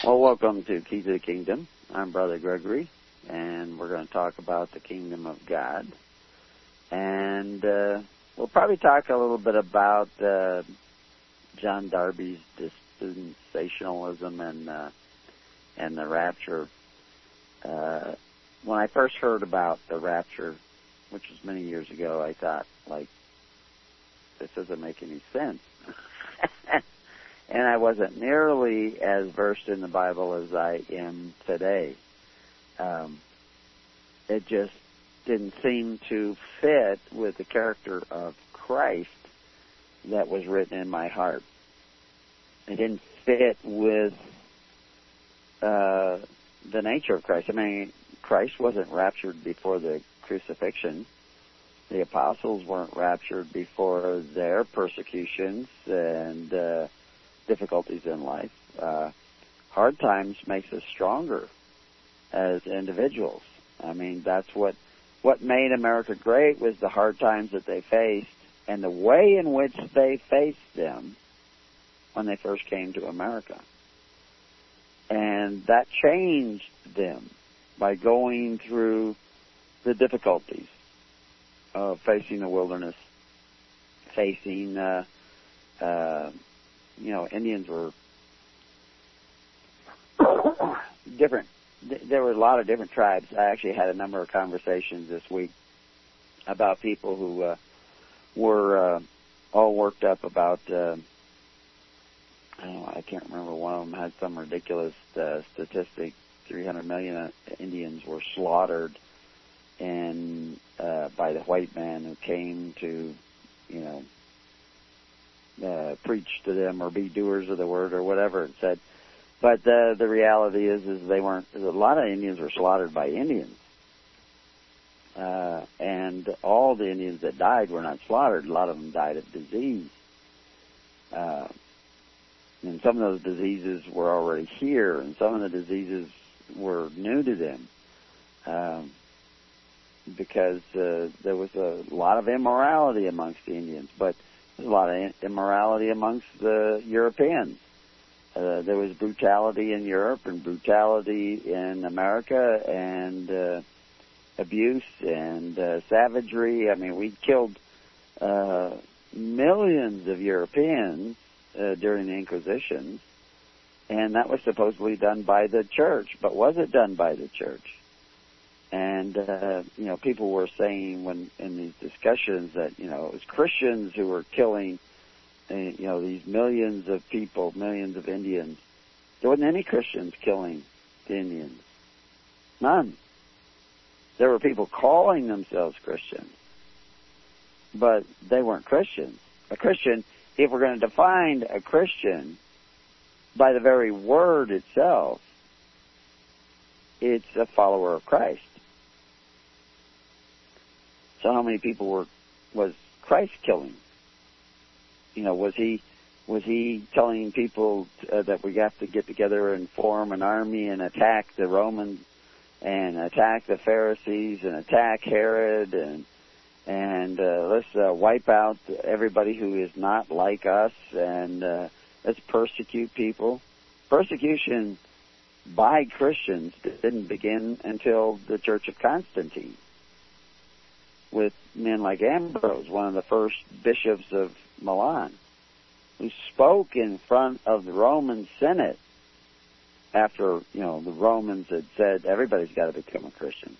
Well, welcome to Key to the Kingdom. I'm Brother Gregory, and we're going to talk about the Kingdom of God. And we'll probably talk a little bit about John Darby's dispensationalism and the rapture. When I first heard about the rapture, which was many years ago, I thought, this doesn't make any sense. And I wasn't nearly as versed in the Bible as I am today. It just didn't seem to fit with the character of Christ that was written in my heart. It didn't fit with the nature of Christ. I mean, Christ wasn't raptured before the crucifixion. The apostles weren't raptured before their persecutions and difficulties in life. Hard times makes us stronger as individuals. I mean, that's what made America great was the hard times that they faced and the way in which they faced them when they first came to America. And that changed them by going through the difficulties of facing the wilderness, facing Indians were different. There were a lot of different tribes. I actually had a number of conversations this week about people who were all worked up about, I can't remember, one of them had some ridiculous statistic, 300 million Indians were slaughtered by the white man who came to, preach to them or be doers of the word or whatever it said. But the reality is they weren't. A lot of Indians were slaughtered by Indians, and all the Indians that died were not slaughtered. A lot of them died of disease, and some of those diseases were already here, and some of the diseases were new to them, because there was a lot of immorality amongst the Indians, but there's a lot of immorality amongst the Europeans. There was brutality in Europe and brutality in America and abuse and savagery. I mean, we killed millions of Europeans during the Inquisition, and that was supposedly done by the church. But was it done by the church? And, people were saying in these discussions that, it was Christians who were killing, these millions of people, millions of Indians. There wasn't any Christians killing the Indians. None. There were people calling themselves Christians, but they weren't Christians. A Christian, if we're going to define a Christian by the very word itself, it's a follower of Christ. So how many people was Christ killing? Was he telling people that we have to get together and form an army and attack the Romans and attack the Pharisees and attack Herod and let's wipe out everybody who is not like us and let's persecute people? Persecution by Christians didn't begin until the Church of Constantine, with men like Ambrose, one of the first bishops of Milan, who spoke in front of the Roman Senate after, the Romans had said everybody's got to become a Christian.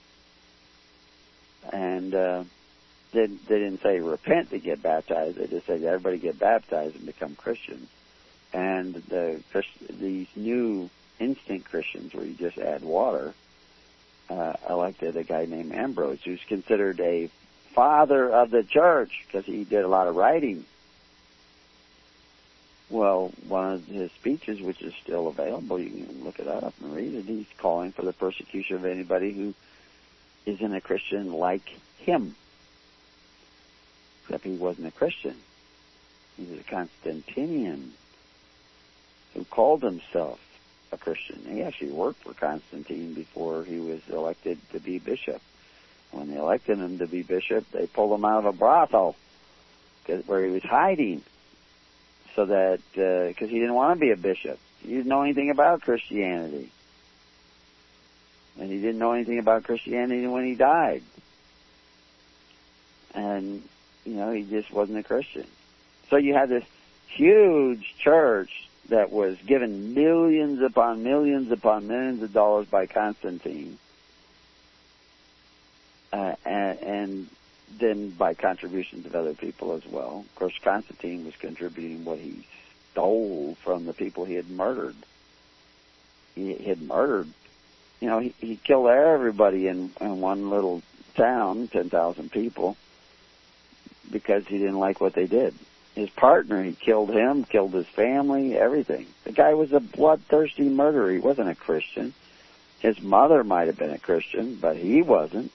And they didn't say repent to get baptized. They just said everybody get baptized and become Christians. And these new instant Christians where you just add water, elected a guy named Ambrose, who's considered a father of the church because he did a lot of writing. Well, one of his speeches, which is still available, you can look it up and read it, he's calling for the persecution of anybody who isn't a Christian like him. Except he wasn't a Christian. He was a Constantinian who called himself a Christian. He actually worked for Constantine before he was elected to be bishop. When they elected him to be bishop, they pulled him out of a brothel where he was hiding, so that, because he didn't want to be a bishop. He didn't know anything about Christianity. And he didn't know anything about Christianity when he died. And, he just wasn't a Christian. So you had this huge church that was given millions upon millions upon millions of dollars by Constantine. And then by contributions of other people as well. Of course, Constantine was contributing what he stole from the people he had murdered. He had murdered, he killed everybody in one little town, 10,000 people, because he didn't like what they did. His partner, he killed him, killed his family, everything. The guy was a bloodthirsty murderer. He wasn't a Christian. His mother might have been a Christian, but he wasn't.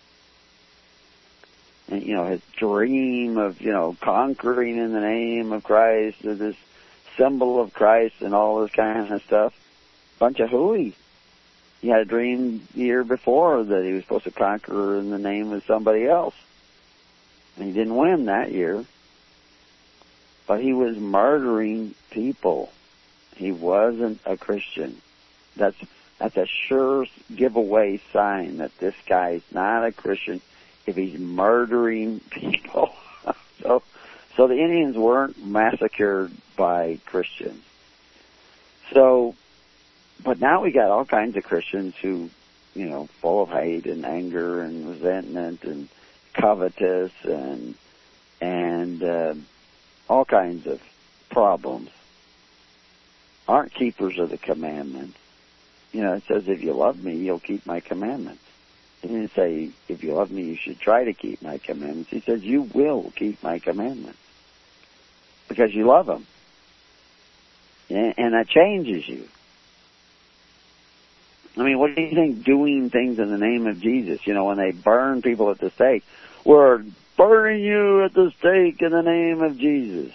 And, his dream of, conquering in the name of Christ, this symbol of Christ and all this kind of stuff, bunch of hooey. He had a dream the year before that he was supposed to conquer in the name of somebody else. And he didn't win that year. But he was murdering people. He wasn't a Christian. That's a sure giveaway sign that this guy's not a Christian if he's murdering people. So the Indians weren't massacred by Christians. But now we got all kinds of Christians who, full of hate and anger and resentment and covetous and all kinds of problems, aren't keepers of the commandments. It says, if you love me, you'll keep my commandments. He didn't say, if you love me, you should try to keep my commandments. He says, you will keep my commandments because you love them. And that changes you. I mean, what do you think doing things in the name of Jesus? When they burn people at the stake, we're burning you at the stake in the name of Jesus.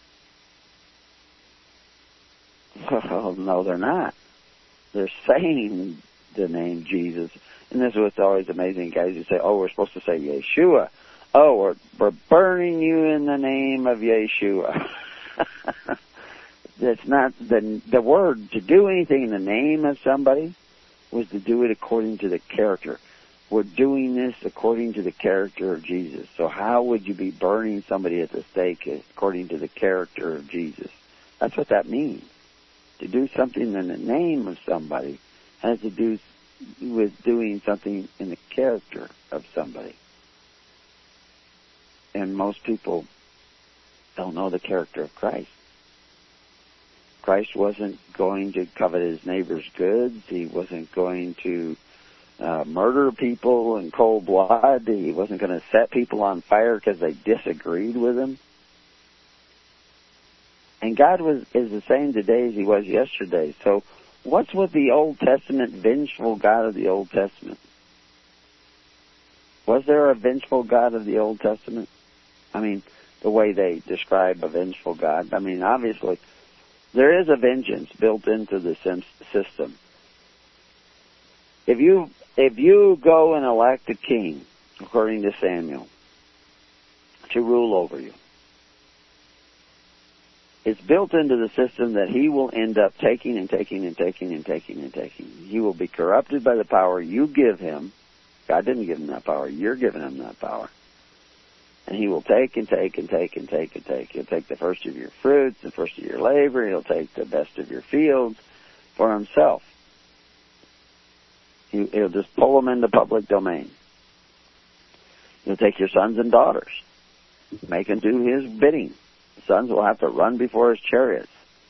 Well, no, they're not. They're saying the name Jesus. And this is what's always amazing, guys. You say, we're supposed to say Yeshua. We're burning you in the name of Yeshua. That's not the word. To do anything in the name of somebody was to do it according to the character. We're doing this according to the character of Jesus. So how would you be burning somebody at the stake according to the character of Jesus? That's what that means. To do something in the name of somebody has to do with doing something in the character of somebody. And most people don't know the character of Christ. Christ wasn't going to covet his neighbor's goods. He wasn't going to murder people in cold blood. He wasn't going to set people on fire because they disagreed with him. And God is the same today as he was yesterday. So what's with the Old Testament vengeful God of the Old Testament? Was there a vengeful God of the Old Testament? I mean, the way they describe a vengeful God. I mean, obviously, there is a vengeance built into the system. If you go and elect a king, according to Samuel, to rule over you, it's built into the system that he will end up taking and taking and taking and taking and taking. He will be corrupted by the power you give him. God didn't give him that power. You're giving him that power. And he will take and take and take and take and take. He'll take the first of your fruits, the first of your labor. He'll take the best of your fields for himself. He'll just pull them into public domain. He'll take your sons and daughters, make them do his bidding. The sons will have to run before his chariots.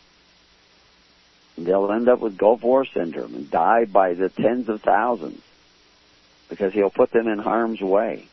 And they'll end up with Gulf War syndrome and die by the tens of thousands because he'll put them in harm's way.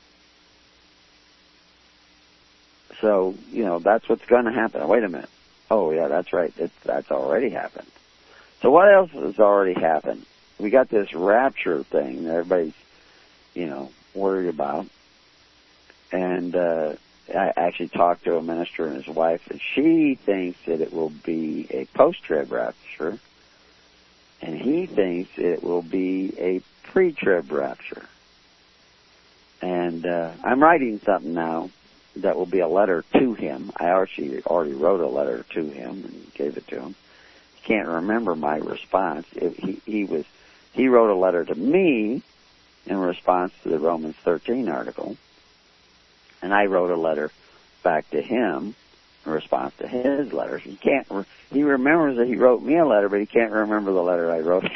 So, that's what's going to happen. Wait a minute. Oh, yeah, that's right. That's already happened. So what else has already happened? We got this rapture thing that everybody's, worried about. And I actually talked to a minister and his wife, and she thinks that it will be a post-trib rapture, and he thinks it will be a pre-trib rapture. And I'm writing something now that will be a letter to him. I actually already wrote a letter to him and gave it to him. He can't remember my response. He wrote a letter to me in response to the Romans 13 article, and I wrote a letter back to him in response to his letter. He remembers that he wrote me a letter, but he can't remember the letter I wrote.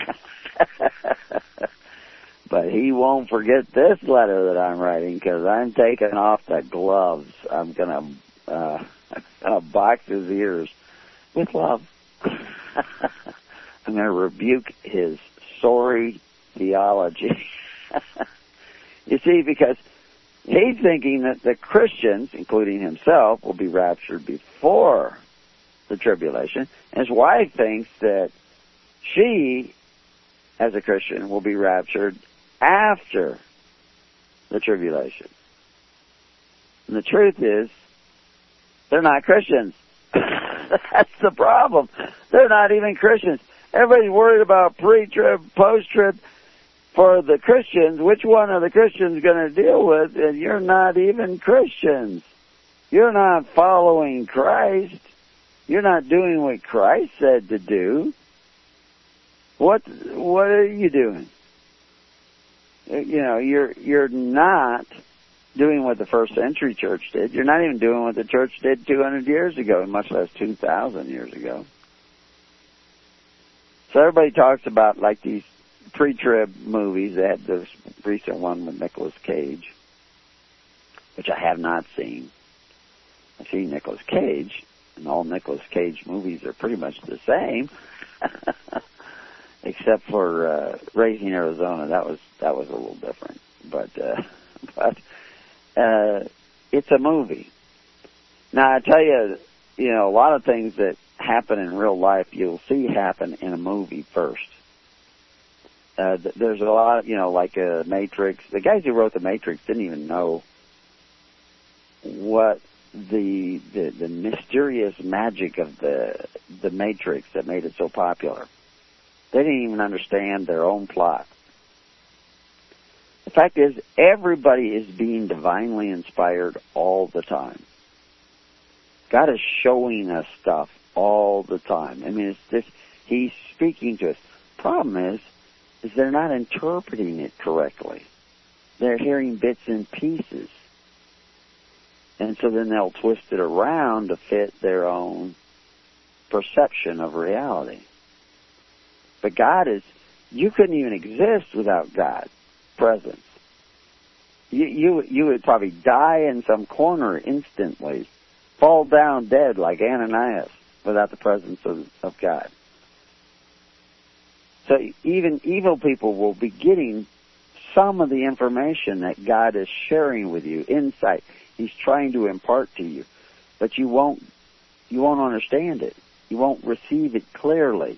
But he won't forget this letter that I'm writing, because I'm taking off the gloves. I'm gonna box his ears with love. I'm gonna rebuke his sorry theology. You see, because he's thinking that the Christians, including himself, will be raptured before the tribulation. And his wife thinks that she, as a Christian, will be raptured after the tribulation. And the truth is, they're not Christians. That's the problem. They're not even Christians. Everybody's worried about pre-trib, post-trib. For the Christians, which one are the Christians going to deal with? And you're not even Christians. You're not following Christ. You're not doing what Christ said to do. What are you doing? You know, you're not doing what the first century church did. You're not even doing what the church did 200 years ago, much less 2,000 years ago. So everybody talks about like these pre-trib movies. They had this recent one with Nicolas Cage, which I have not seen. I've seen Nicolas Cage, and all Nicolas Cage movies are pretty much the same, except for Raising Arizona. That was a little different, but it's a movie. Now I tell you, a lot of things that happen in real life you'll see happen in a movie first. There's a lot, like Matrix. The guys who wrote the Matrix didn't even know what the mysterious magic of the Matrix that made it so popular. They didn't even understand their own plot. The fact is, everybody is being divinely inspired all the time. God is showing us stuff all the time. I mean, He's speaking to us. Problem is they're not interpreting it correctly. They're hearing bits and pieces. And so then they'll twist it around to fit their own perception of reality. But you couldn't even exist without God's presence. You would probably die in some corner instantly, fall down dead like Ananias without the presence of God. So even evil people will be getting some of the information that God is sharing with you, insight. He's trying to impart to you, but you won't understand it. You won't receive it clearly.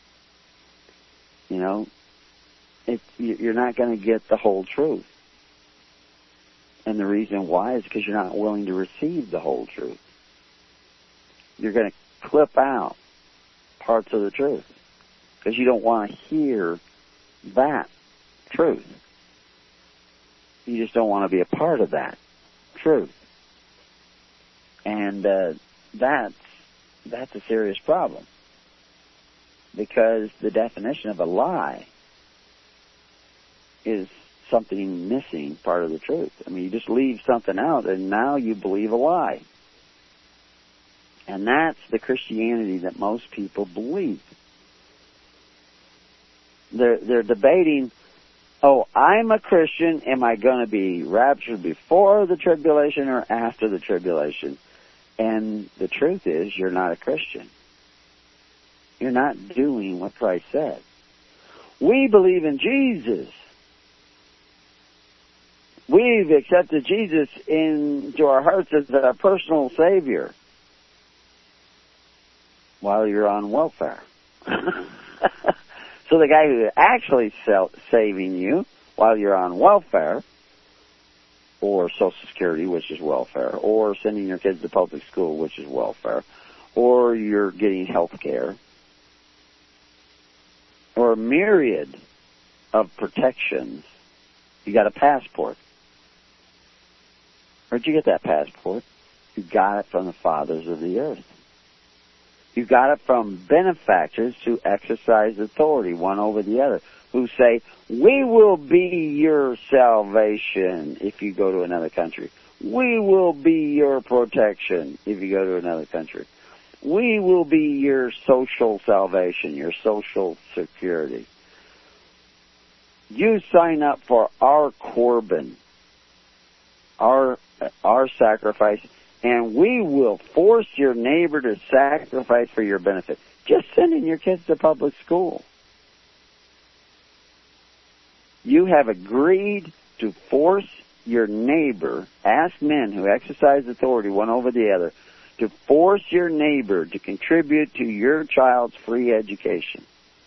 You're not going to get the whole truth. And the reason why is because you're not willing to receive the whole truth. You're going to clip out parts of the truth because you don't want to hear that truth. You just don't want to be a part of that truth. And that's a serious problem, because the definition of a lie is something missing part of the truth. I mean, you just leave something out and now you believe a lie. And that's the Christianity that most people believe. They're debating, I'm a Christian, am I going to be raptured before the tribulation or after the tribulation? And the truth is, you're not a Christian. You're not doing what Christ said. We believe in Jesus. We've accepted Jesus into our hearts as our personal Savior while you're on welfare. So the guy who is actually saving you while you're on welfare, or Social Security, which is welfare, or sending your kids to public school, which is welfare, or you're getting health care, or a myriad of protections. You got a passport. Where'd you get that passport? You got it from the fathers of the earth. You got it from benefactors who exercise authority one over the other, who say, we will be your salvation if you go to another country. We will be your protection if you go to another country. We will be your social salvation, your social security. You sign up for our Corban, our sacrifice, and we will force your neighbor to sacrifice for your benefit. Just sending your kids to public school. You have agreed to force your neighbor, ask men who exercise authority one over the other, to force your neighbor to contribute to your child's free education.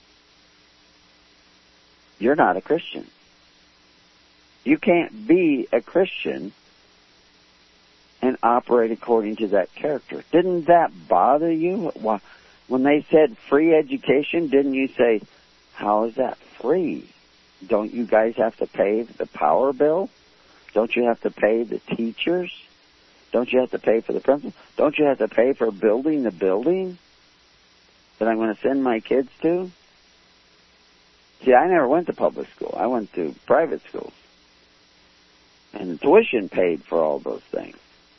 You're not a Christian. You can't be a Christian and operate according to that character. Didn't that bother you? When they said free education, didn't you say, how is that free? Don't you guys have to pay the power bill? Don't you have to pay the teachers? Don't you have to pay for the principal? Don't you have to pay for building the building that I'm going to send my kids to? See, I never went to public school. I went to private schools. And the tuition paid for all those things.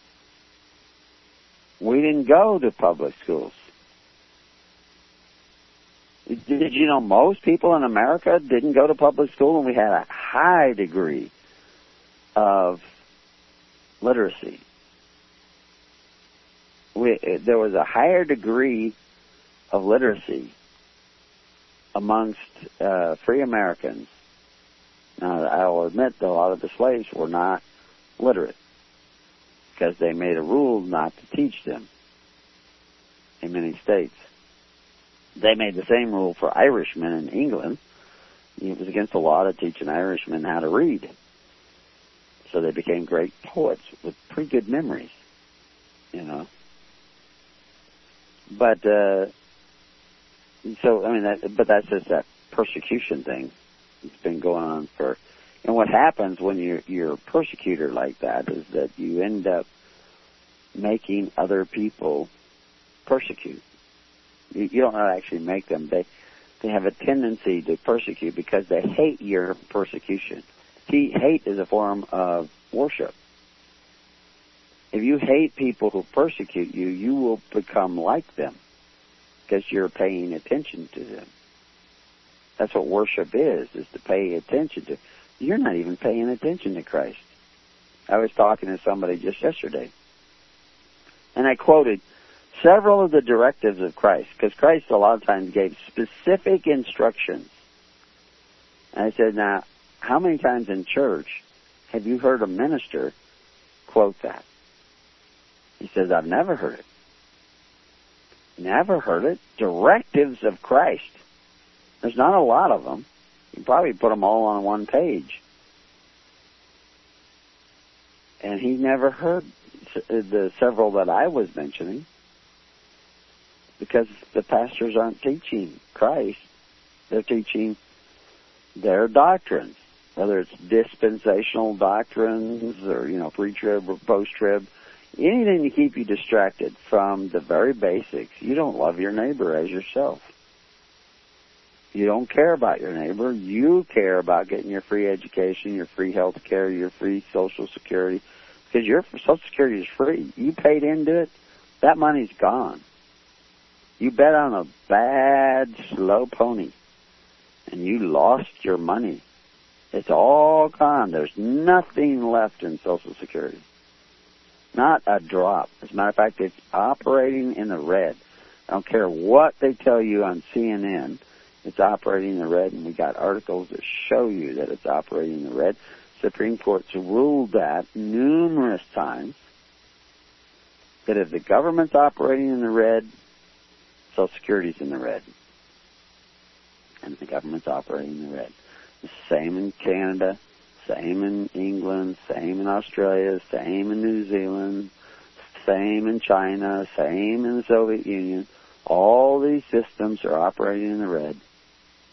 We didn't go to public schools. Did you know most people in America didn't go to public school, and we had a high degree of literacy? There was a higher degree of literacy amongst free Americans. Now, I will admit that a lot of the slaves were not literate because they made a rule not to teach them in many states. They made the same rule for Irishmen in England. It was against the law to teach an Irishman how to read. So they became great poets with pretty good memories, you know. But, that's just that persecution thing. It's been going on and what happens when you're a persecutor like that is that you end up making other people persecute. You don't actually make them. They have a tendency to persecute because they hate your persecution. Hate is a form of worship. If you hate people who persecute you, you will become like them because you're paying attention to them. That's what worship is to pay attention to. You're not even paying attention to Christ. I was talking to somebody just yesterday, and I quoted several of the directives of Christ, because Christ a lot of times gave specific instructions. And I said, now, how many times in church have you heard a minister quote that? He says, I've never heard it. Never heard it. Directives of Christ. There's not a lot of them. You can probably put them all on one page. And he never heard the several that I was mentioning because the pastors aren't teaching Christ. They're teaching their doctrines, whether it's dispensational doctrines or, pre-trib or post-trib. Anything to keep you distracted from the very basics. You don't love your neighbor as yourself. You don't care about your neighbor. You care about getting your free education, your free health care, your free Social Security. Because your Social Security is free. You paid into it, that money's gone. You bet on a bad, slow pony, and you lost your money. It's all gone. There's nothing left in Social Security. Not a drop. As a matter of fact, it's operating in the red. I don't care what they tell you on CNN. It's operating in the red, and we got articles that show you that it's operating in the red. Supreme Court's ruled that numerous times, that if the government's operating in the red, Social Security's in the red. And the government's operating in the red. The same in Canada, same in England, same in Australia, same in New Zealand, same in China, same in the Soviet Union. All these systems are operating in the red.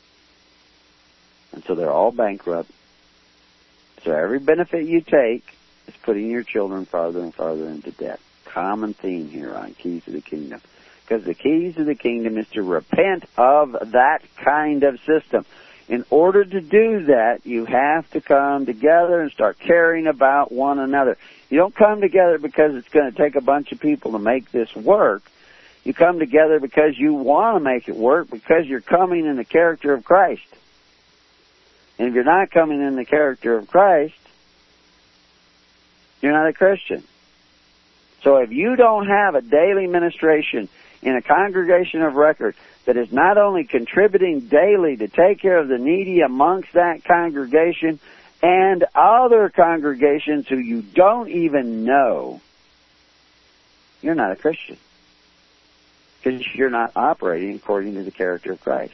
And so they're all bankrupt. So every benefit you take is putting your children farther and farther into debt. Common theme here on Keys of the Kingdom. Because the keys of the kingdom is to repent of that kind of system. In order to do that, you have to come together and start caring about one another. You don't come together because it's going to take a bunch of people to make this work. You come together because you want to make it work, because you're coming in the character of Christ. And if you're not coming in the character of Christ, you're not a Christian. So if you don't have a daily ministration in a congregation of record that is not only contributing daily to take care of the needy amongst that congregation and other congregations who you don't even know, you're not a Christian. Because you're not operating according to the character of Christ.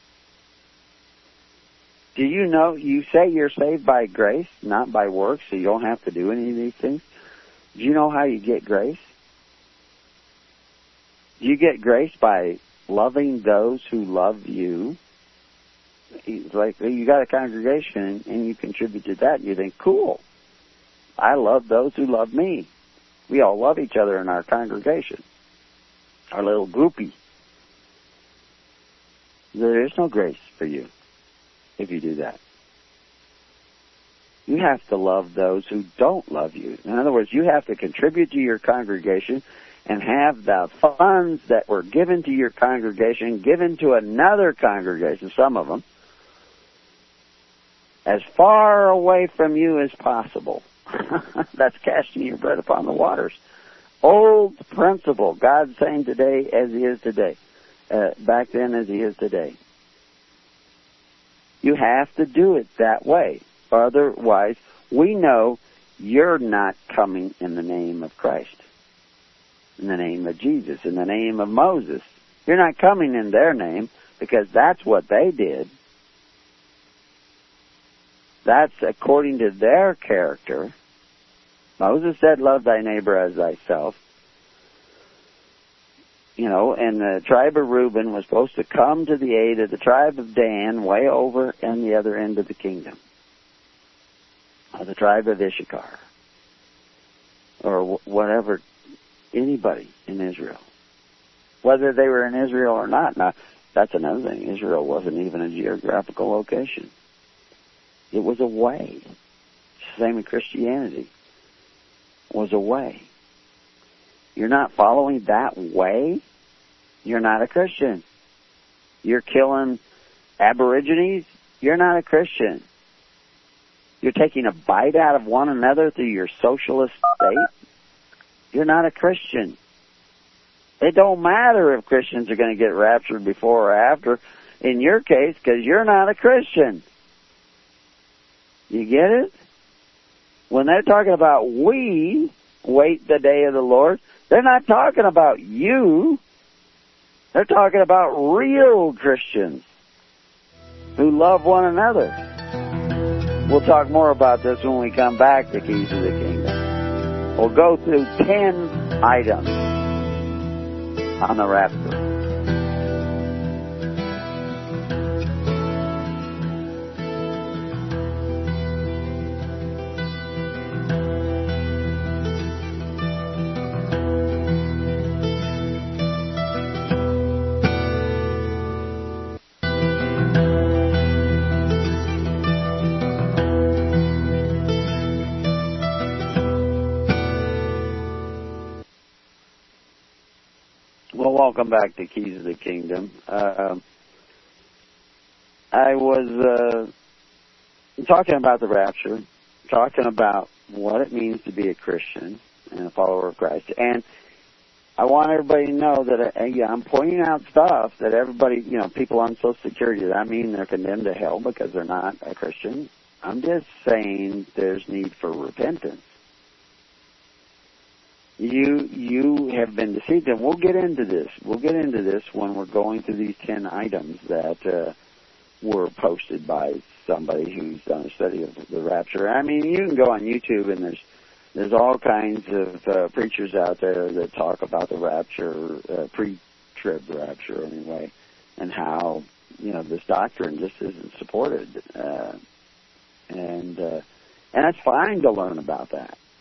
Do you know, you say you're saved by grace, not by works, so you don't have to do any of these things? Do you know how you get grace? You get grace by loving those who love you. Like, you got a congregation and you contribute to that, and you think, cool, I love those who love me. We all love each other in our congregation, our little groupie. There is no grace for you if you do that. You have to love those who don't love you. In other words, you have to contribute to your congregation and have the funds that were given to your congregation given to another congregation, some of them, as far away from you as possible. That's casting your bread upon the waters. Old principle. God's saying today as He is today. Back then as He is today. You have to do it that way. Otherwise, we know you're not coming in the name of Christ. In the name of Jesus, in the name of Moses. You're not coming in their name because that's what they did. That's according to their character. Moses said, love thy neighbor as thyself. You know, and the tribe of Reuben was supposed to come to the aid of the tribe of Dan way over in the other end of the kingdom. Or the tribe of Issachar. Or whatever. Anybody in Israel. Whether they were in Israel or not. Now, that's another thing. Israel wasn't even a geographical location. It was a way. Same in Christianity. It was a way. You're not following that way, you're not a Christian. You're killing Aborigines, you're not a Christian. You're taking a bite out of one another through your socialist state, you're not a Christian. It don't matter if Christians are going to get raptured before or after, in your case, because you're not a Christian. You get it? When they're talking about we wait the day of the Lord, they're not talking about you. They're talking about real Christians who love one another. We'll talk more about this when we come back to Keys of the Kingdom. We'll go through 10 items on the rapture. Welcome back to Keys of the Kingdom. I was talking about the rapture, talking about what it means to be a Christian and a follower of Christ. And I want everybody to know that I'm pointing out stuff that everybody, people on Social Security, that I mean they're condemned to hell because they're not a Christian. I'm just saying there's need for repentance. You have been deceived, and we'll get into this. We'll get into this when we're going through these 10 items that were posted by somebody who's done a study of the rapture. I mean, you can go on YouTube, and there's all kinds of preachers out there that talk about the rapture, pre-trib rapture anyway, and how this doctrine just isn't supported, and that's fine to learn about that.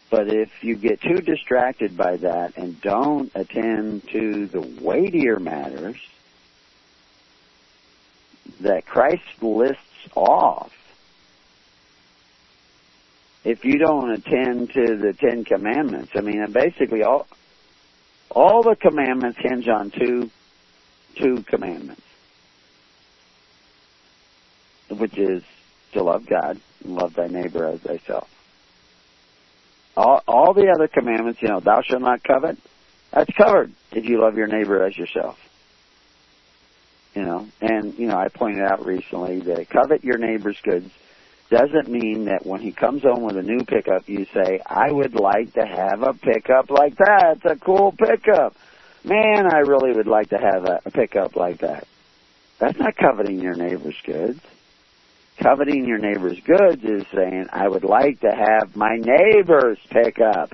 But if you get too distracted by that and don't attend to the weightier matters that Christ lists off, if you don't attend to the Ten Commandments, I mean, basically all the commandments hinge on two commandments, which is to love God and love thy neighbor as thyself. All the other commandments, thou shalt not covet, that's covered if you love your neighbor as yourself. And I pointed out recently that covet your neighbor's goods doesn't mean that when he comes home with a new pickup, you say, I would like to have a pickup like that. It's a cool pickup. Man, I really would like to have a pickup like that. That's not coveting your neighbor's goods. Coveting your neighbor's goods is saying, I would like to have my neighbor's pickup.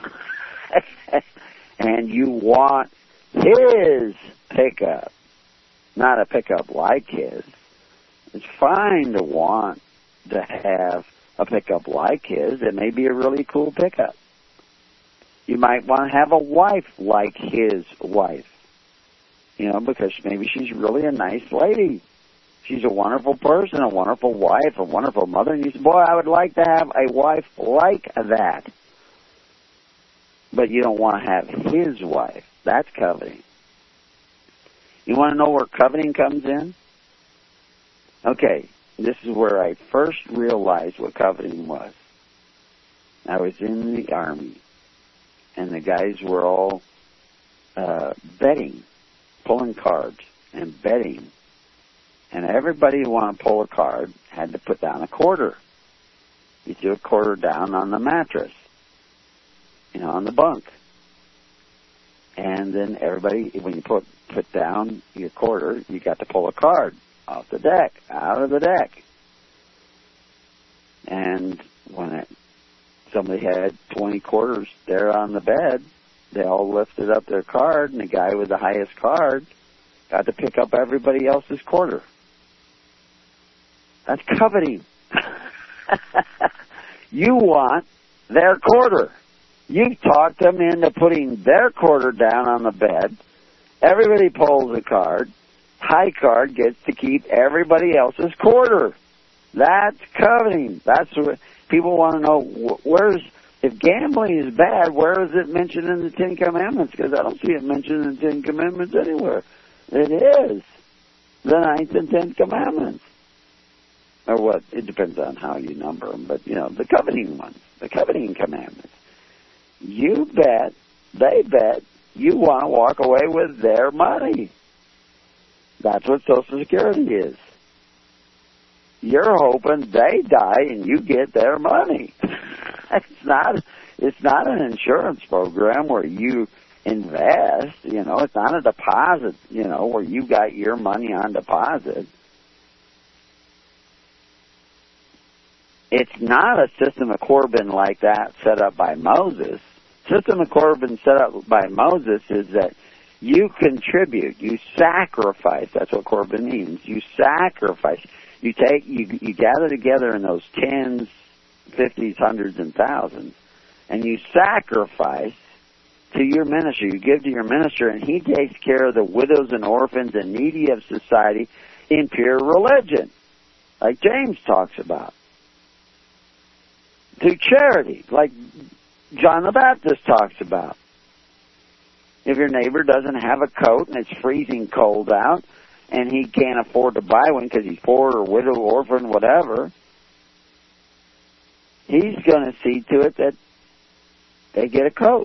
And you want his pickup, not a pickup like his. It's fine to want to have a pickup like his. It may be a really cool pickup. You might want to have a wife like his wife, because maybe she's really a nice lady. She's a wonderful person, a wonderful wife, a wonderful mother. And you say, boy, I would like to have a wife like that. But you don't want to have his wife. That's coveting. You want to know where coveting comes in? Okay, this is where I first realized what coveting was. I was in the Army, and the guys were all betting, pulling cards and betting. And everybody who wanted to pull a card had to put down a quarter. You threw a quarter down on the mattress, on the bunk. And then everybody, when you put down your quarter, you got to pull a card off the deck, out of the deck. And when somebody had 20 quarters there on the bed, they all lifted up their card, and the guy with the highest card got to pick up everybody else's quarter. That's coveting. You want their quarter. You've talked them into putting their quarter down on the bed. Everybody pulls a card. High card gets to keep everybody else's quarter. That's coveting. That's what people want to know. If gambling is bad, where is it mentioned in the Ten Commandments? Because I don't see it mentioned in the Ten Commandments anywhere. It is the Ninth and Tenth Commandments. Or what? It depends on how you number them. But, the coveting ones, the coveting commandments. You bet, they bet, you want to walk away with their money. That's what Social Security is. You're hoping they die and you get their money. It's not an insurance program where you invest, it's not a deposit, where you got your money on deposit. It's not a system of Corbin like that set up by Moses. System of Corbin set up by Moses is that you contribute, you sacrifice. That's what Corbin means. You sacrifice. You gather together in those tens, 50s, hundreds, and thousands, and you sacrifice to your minister. You give to your minister, and he takes care of the widows and orphans and needy of society in pure religion, like James talks about. To charity, like John the Baptist talks about. If your neighbor doesn't have a coat and it's freezing cold out and he can't afford to buy one because he's poor or widow, orphan, whatever, he's going to see to it that they get a coat.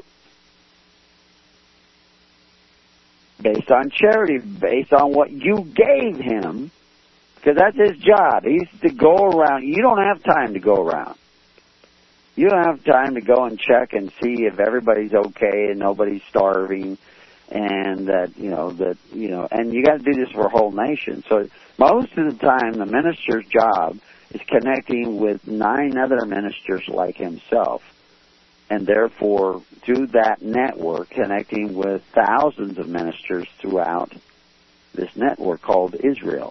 Based on charity, based on what you gave him, because that's his job. He's to go around. You don't have time to go around. You don't have time to go and check and see if everybody's okay and nobody's starving, and and you got to do this for a whole nation. So most of the time, the minister's job is connecting with 9 other ministers like himself, and therefore through that network, connecting with thousands of ministers throughout this network called Israel,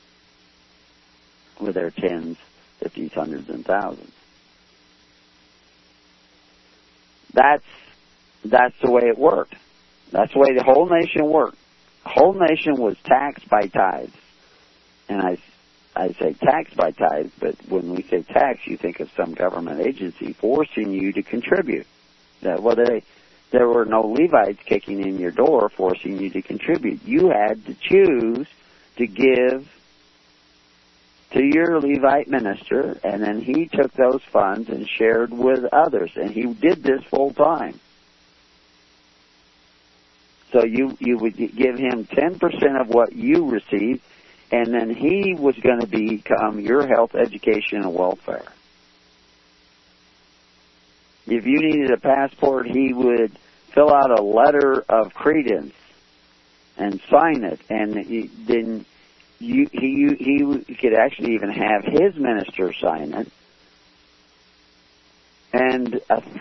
with their tens, 50s, hundreds, and thousands. That's the way it worked. That's the way the whole nation worked. The whole nation was taxed by tithes. And I say taxed by tithes, but when we say tax, you think of some government agency forcing you to contribute. There were no Levites kicking in your door forcing you to contribute. You had to choose to give to your Levite minister, and then he took those funds and shared with others, and he did this full time. So you would give him 10% of what you received, and then he was going to become your health, education, and welfare. If you needed a passport, he would fill out a letter of credence and sign it, and then he could actually even have his minister sign it. And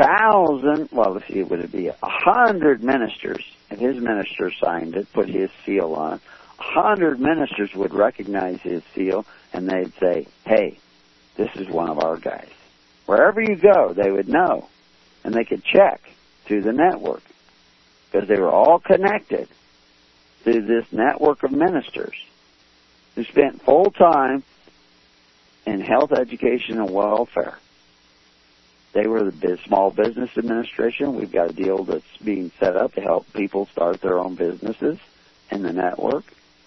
100 ministers, if his minister signed it, put his seal on it, 100 ministers would recognize his seal, and they'd say, hey, this is one of our guys. Wherever you go, they would know, and they could check through the network, because they were all connected through this network of ministers who spent full time in health, education, and welfare. They were the Small Business Administration. We've got a deal that's being set up to help people start their own businesses in the network.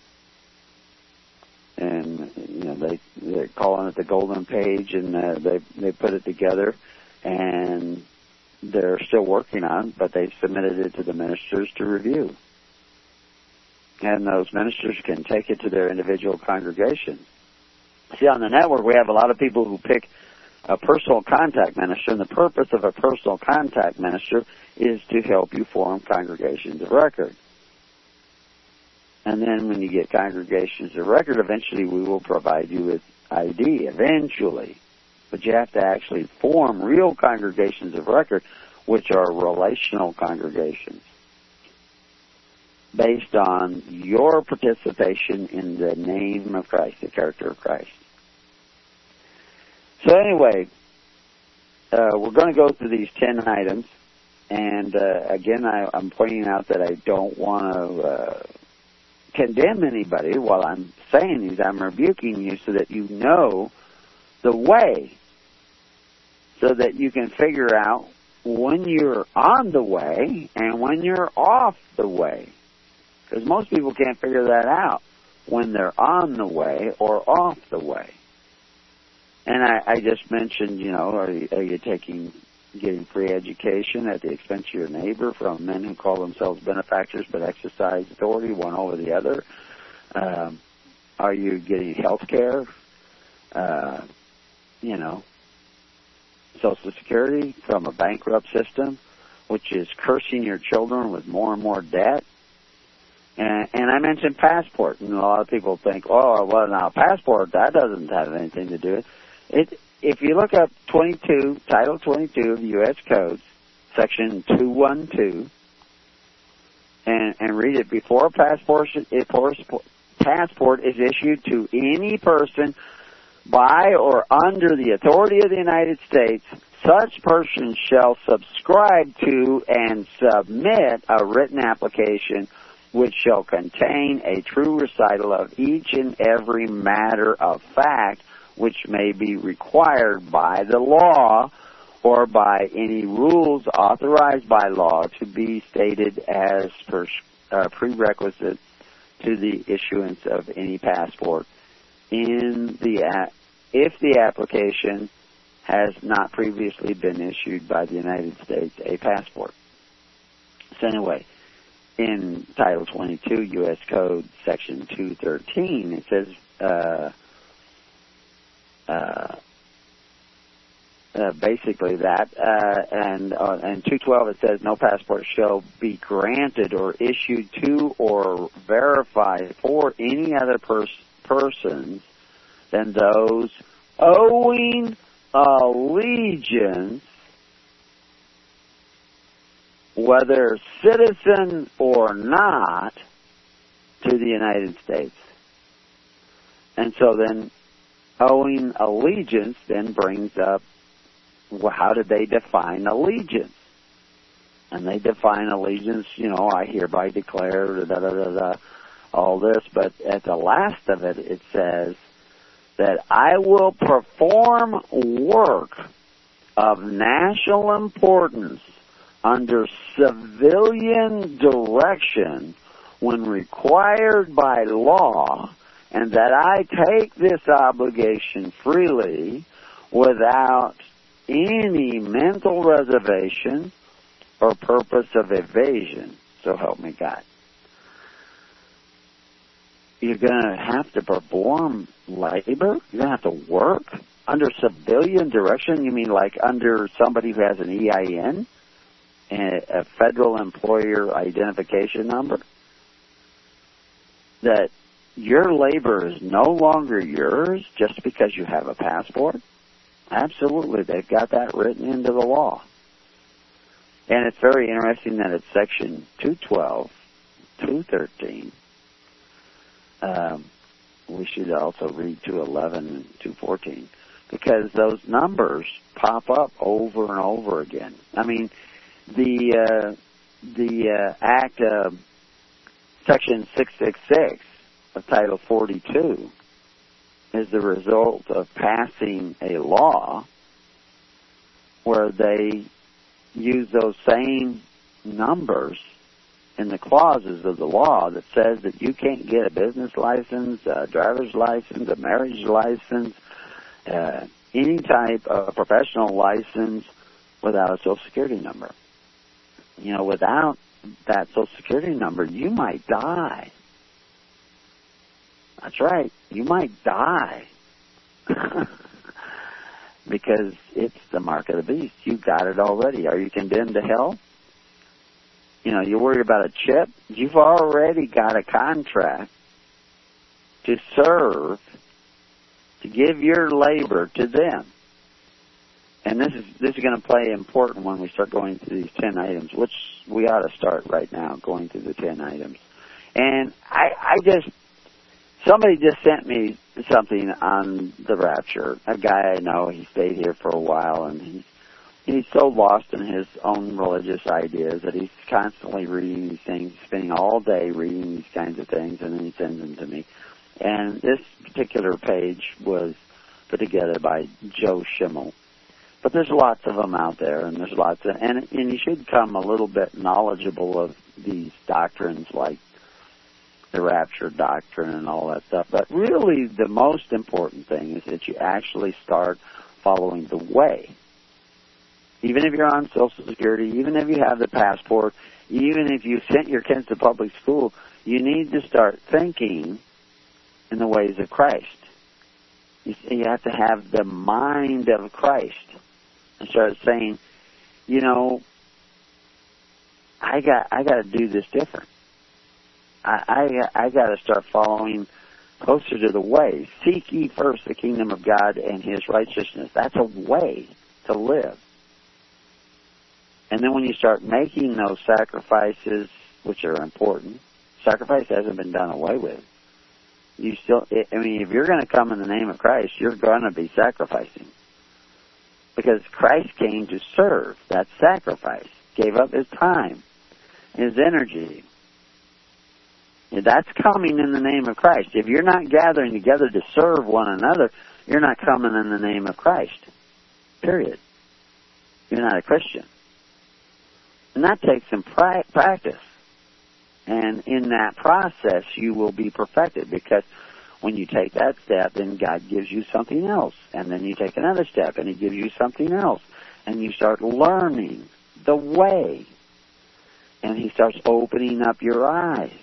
And they're calling it the Golden Page, and they put it together, and they're still working on it, but they've submitted it to the ministers to review. And those ministers can take it to their individual congregations. See, on the network, we have a lot of people who pick a personal contact minister, and the purpose of a personal contact minister is to help you form congregations of record. And then when you get congregations of record, eventually we will provide you with ID, eventually. But you have to actually form real congregations of record, which are relational congregations, based on your participation in the name of Christ, the character of Christ. So anyway, we're going to go through these 10 items, and again, I'm pointing out that I don't want to condemn anybody while I'm saying these. I'm rebuking you so that you know the way, so that you can figure out when you're on the way and when you're off the way. Because most people can't figure that out when they're on the way or off the way. And I just mentioned, are you getting free education at the expense of your neighbor from men who call themselves benefactors but exercise authority one over the other? Are you getting health care? Social Security from a bankrupt system, which is cursing your children with more and more debt? And I mentioned passport, and a lot of people think, now passport, that doesn't have anything to do with it. If you look up Title 22 of the U.S. Codes, Section 212, and read it, before a passport is issued to any person by or under the authority of the United States, such person shall subscribe to and submit a written application which shall contain a true recital of each and every matter of fact which may be required by the law or by any rules authorized by law to be stated as prerequisite to the issuance of any passport if the application has not previously been issued by the United States a passport. So anyway, in Title 22 U.S. Code Section 213, it says basically that, and 212 it says no passport shall be granted or issued to or verified for any other persons than those owing allegiance, whether citizen or not, to the United States. And so then owing allegiance then brings up, well, how did they define allegiance? And they define allegiance, I hereby declare, all this. But at the last of it, it says that I will perform work of national importance under civilian direction when required by law, and that I take this obligation freely without any mental reservation or purpose of evasion. So help me God. You're going to have to perform labor? You're going to have to work under civilian direction? You mean like under somebody who has an EIN, a federal employer identification number? That your labor is no longer yours just because you have a passport? Absolutely. They've got that written into the law. And it's very interesting that it's section 212, 213. We should also read 211 and 214 because those numbers pop up over and over again. I mean, the Act Section 666 of Title 42 is the result of passing a law where they use those same numbers in the clauses of the law that says that you can't get a business license, a driver's license, a marriage license, any type of professional license without a Social Security number. Without that Social Security number, you might die. That's right. You might die. Because it's the mark of the beast. You got it already. Are you condemned to hell? You worry about a chip. You've already got a contract to serve, to give your labor to them. And this is going to play important when we start going through these 10 items, which we ought to start right now, going through the 10 items. And somebody just sent me something on the rapture. A guy I know, he stayed here for a while, and he's so lost in his own religious ideas that he's constantly reading these things, spending all day reading these kinds of things, and then he sends them to me. And this particular page was put together by Joe Schimmel. But there's lots of them out there, and there's lots of, and you should come a little bit knowledgeable of these doctrines like the rapture doctrine and all that stuff. But really the most important thing is that you actually start following the way. Even if you're on Social Security, even if you have the passport, even if you sent your kids to public school, you need to start thinking in the ways of Christ. You have to have the mind of Christ and start saying, I got to do this different. I got to start following closer to the way. Seek ye first the kingdom of God and His righteousness. That's a way to live. And then when you start making those sacrifices, which are important, sacrifice hasn't been done away with. If you're going to come in the name of Christ, you're going to be sacrificing. Because Christ came to serve. That sacrifice. Gave up His time, His energy. That's coming in the name of Christ. If you're not gathering together to serve one another, you're not coming in the name of Christ. Period. You're not a Christian. And that takes some practice. And in that process, you will be perfected. Because when you take that step, then God gives you something else. And then you take another step, and He gives you something else. And you start learning the way. And He starts opening up your eyes.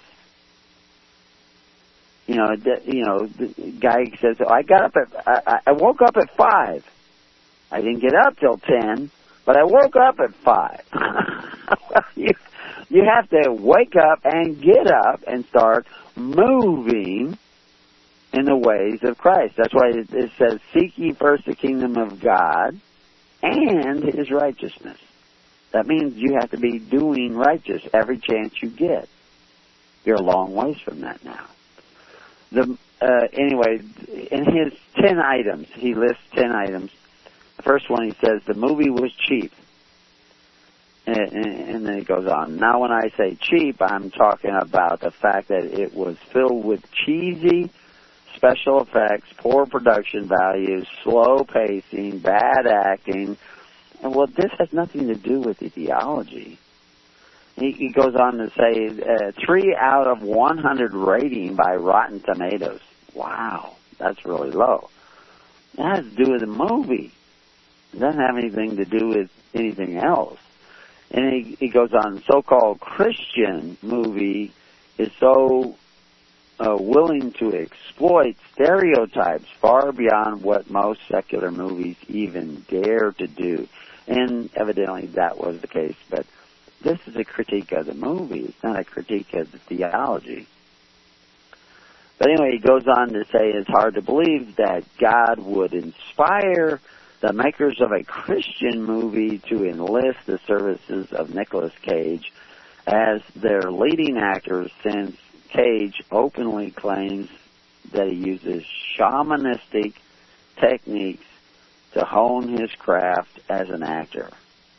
The guy says, I woke up at 5. I didn't get up till 10, but I woke up at 5. Well, you have to wake up and get up and start moving in the ways of Christ. That's why it says, seek ye first the kingdom of God and His righteousness. That means you have to be doing righteous every chance you get. You're a long ways from that now. Anyway, in his 10 items, he lists 10 items. The first one, he says, the movie was cheap. And then it goes on. Now, when I say cheap, I'm talking about the fact that it was filled with cheesy special effects, poor production values, slow pacing, bad acting. And, well, this has nothing to do with ideology. He goes on to say 3 out of 100 rating by Rotten Tomatoes. Wow, that's really low. It has to do with the movie. It doesn't have anything to do with anything else. And he goes on, so-called Christian movie is so willing to exploit stereotypes far beyond what most secular movies even dare to do. And evidently that was the case, but this is a critique of the movie. It's not a critique of the theology. But anyway, he goes on to say it's hard to believe that God would inspire the makers of a Christian movie to enlist the services of Nicolas Cage as their leading actor, since Cage openly claims that he uses shamanistic techniques to hone his craft as an actor.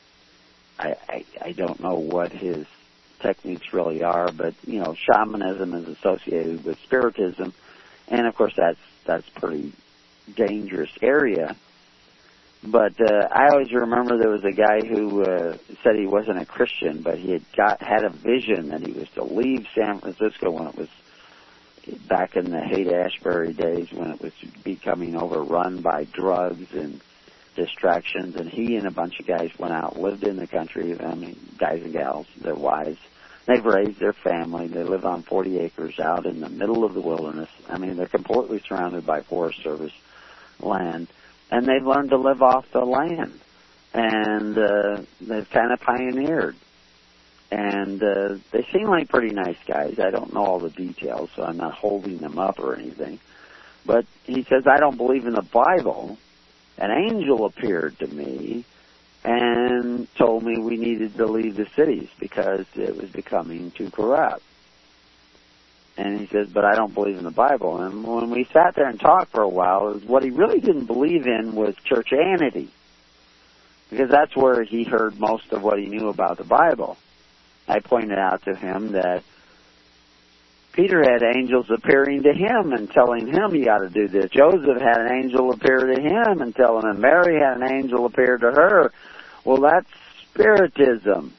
I don't know what his techniques really are, but, you know, shamanism is associated with spiritism, and of course that's pretty dangerous area. But I always remember there was a guy who said he wasn't a Christian, but he had a vision that he was to leave San Francisco when it was back in the Haight-Ashbury days, when it was becoming overrun by drugs and distractions, and he and a bunch of guys went out, lived in the country, I mean, guys and gals, their wives. They've raised their family. They live on 40 acres out in the middle of the wilderness. I mean, they're completely surrounded by Forest Service land. And they've learned to live off the land. And they've kind of pioneered. And they seem like pretty nice guys. I don't know all the details, so I'm not holding them up or anything. But he says, I don't believe in the Bible. An angel appeared to me and told me we needed to leave the cities because it was becoming too corrupt. And he says, but I don't believe in the Bible. And when we sat there and talked for a while, what he really didn't believe in was churchianity, because that's where he heard most of what he knew about the Bible. I pointed out to him that Peter had angels appearing to him and telling him he ought to do this. Joseph had an angel appear to him and tell him, and Mary had an angel appear to her. Well, that's spiritism.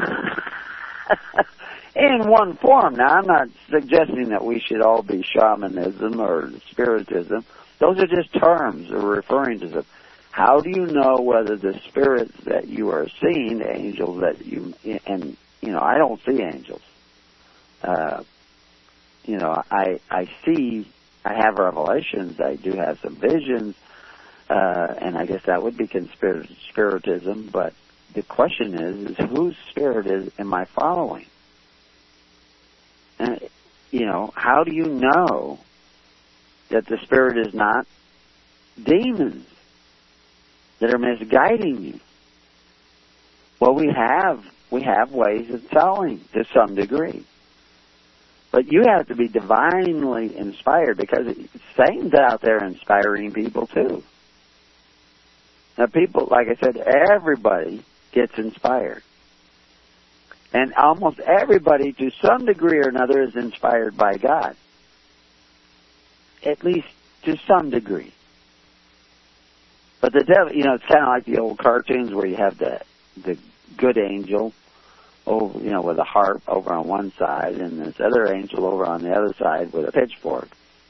In one form. Now, I'm not suggesting that we should all be shamanism or spiritism. Those are just terms that are referring to them. How do you know whether the spirits that you are seeing, the angels that you, and, you know, I don't see angels. You know, I see, I have revelations, I do have some visions, and I guess that would be considered spiritism, but the question is whose spirit am I following? And, you know, how do you know that the spirit is not demons that are misguiding you? Well, we have ways of telling to some degree. But you have to be divinely inspired, because Satan's out there inspiring people too. Now, people, like I said, everybody gets inspired. And almost everybody, to some degree or another, is inspired by God. At least to some degree. But the devil, you know, it's kind of like the old cartoons where you have the good angel, over, you know, with a harp over on one side, and this other angel over on the other side with a pitchfork.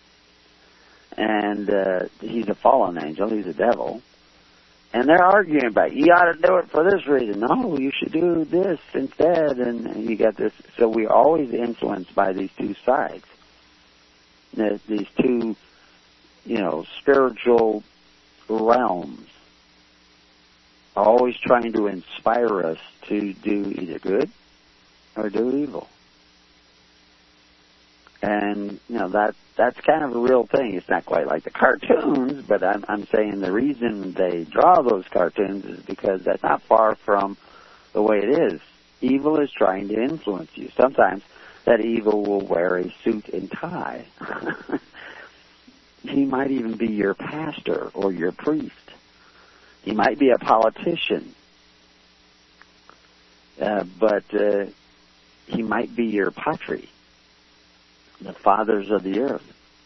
And he's a fallen angel, he's a devil. And they're arguing about, you ought to do it for this reason. No, you should do this instead. And you got this. So we're always influenced by these two sides. These two, you know, spiritual realms, always trying to inspire us to do either good or do evil. And, you know, that's kind of a real thing. It's not quite like the cartoons, but I'm saying the reason they draw those cartoons is because that's not far from the way it is. Evil is trying to influence you. Sometimes that evil will wear a suit and tie. He might even be your pastor or your priest. He might be a politician. but he might be your patri, the fathers of the earth.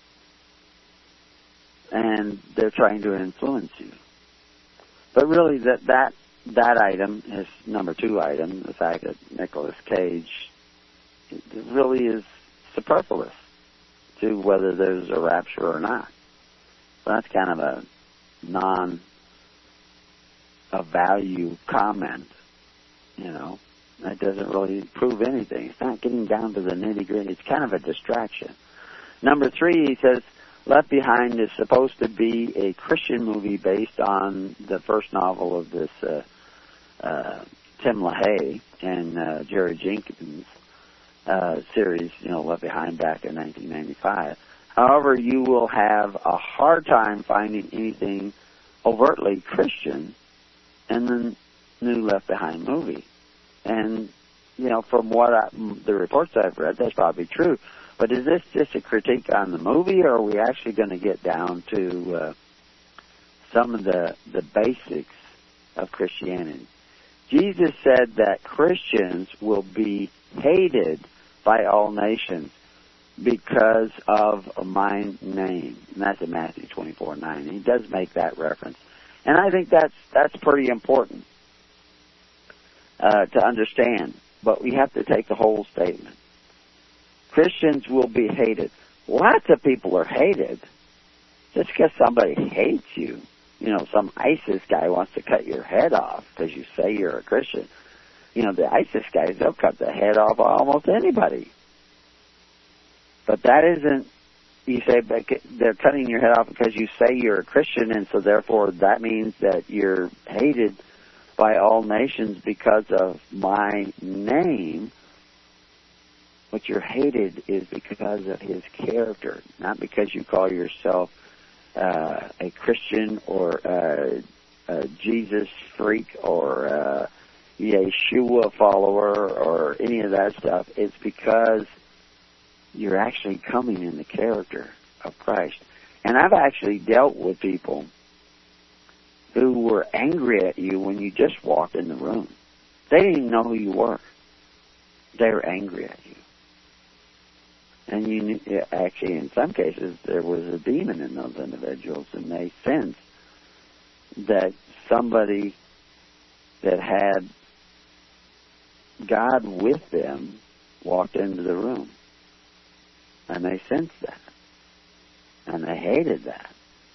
And they're trying to influence you. But really, that item is number 2 item, the fact that Nicolas Cage, it really is superfluous to whether there's a rapture or not. So that's kind of a non-value comment, you know. That doesn't really prove anything. It's not getting down to the nitty-gritty. It's kind of a distraction. Number 3, he says, Left Behind is supposed to be a Christian movie based on the first novel of this Tim LaHaye and Jerry Jenkins series, you know, Left Behind back in 1995. However, you will have a hard time finding anything overtly Christian in the new Left Behind movie. And, you know, from the reports I've read, that's probably true. But is this just a critique on the movie, or are we actually going to get down to some of the basics of Christianity? Jesus said that Christians will be hated by all nations because of my name. And that's in Matthew 24:9. He does make that reference. And I think that's pretty important to understand. But we have to take the whole statement. Christians will be hated. Lots of people are hated. Just because somebody hates you, you know, some ISIS guy wants to cut your head off because you say you're a Christian. You know, the ISIS guys, they'll cut the head off of almost anybody. But that isn't, you say, they're cutting your head off because you say you're a Christian, and so therefore that means that you're hated by all nations because of my name. What you're hated is because of his character, not because you call yourself a Christian or a Jesus freak or a Yeshua follower or any of that stuff. It's because you're actually coming in the character of Christ. And I've actually dealt with people who were angry at you when you just walked in the room. They didn't even know who you were. They were angry at you. And you actually, in some cases, there was a demon in those individuals, and they sensed that somebody that had God with them walked into the room. And they sensed that. And they hated that.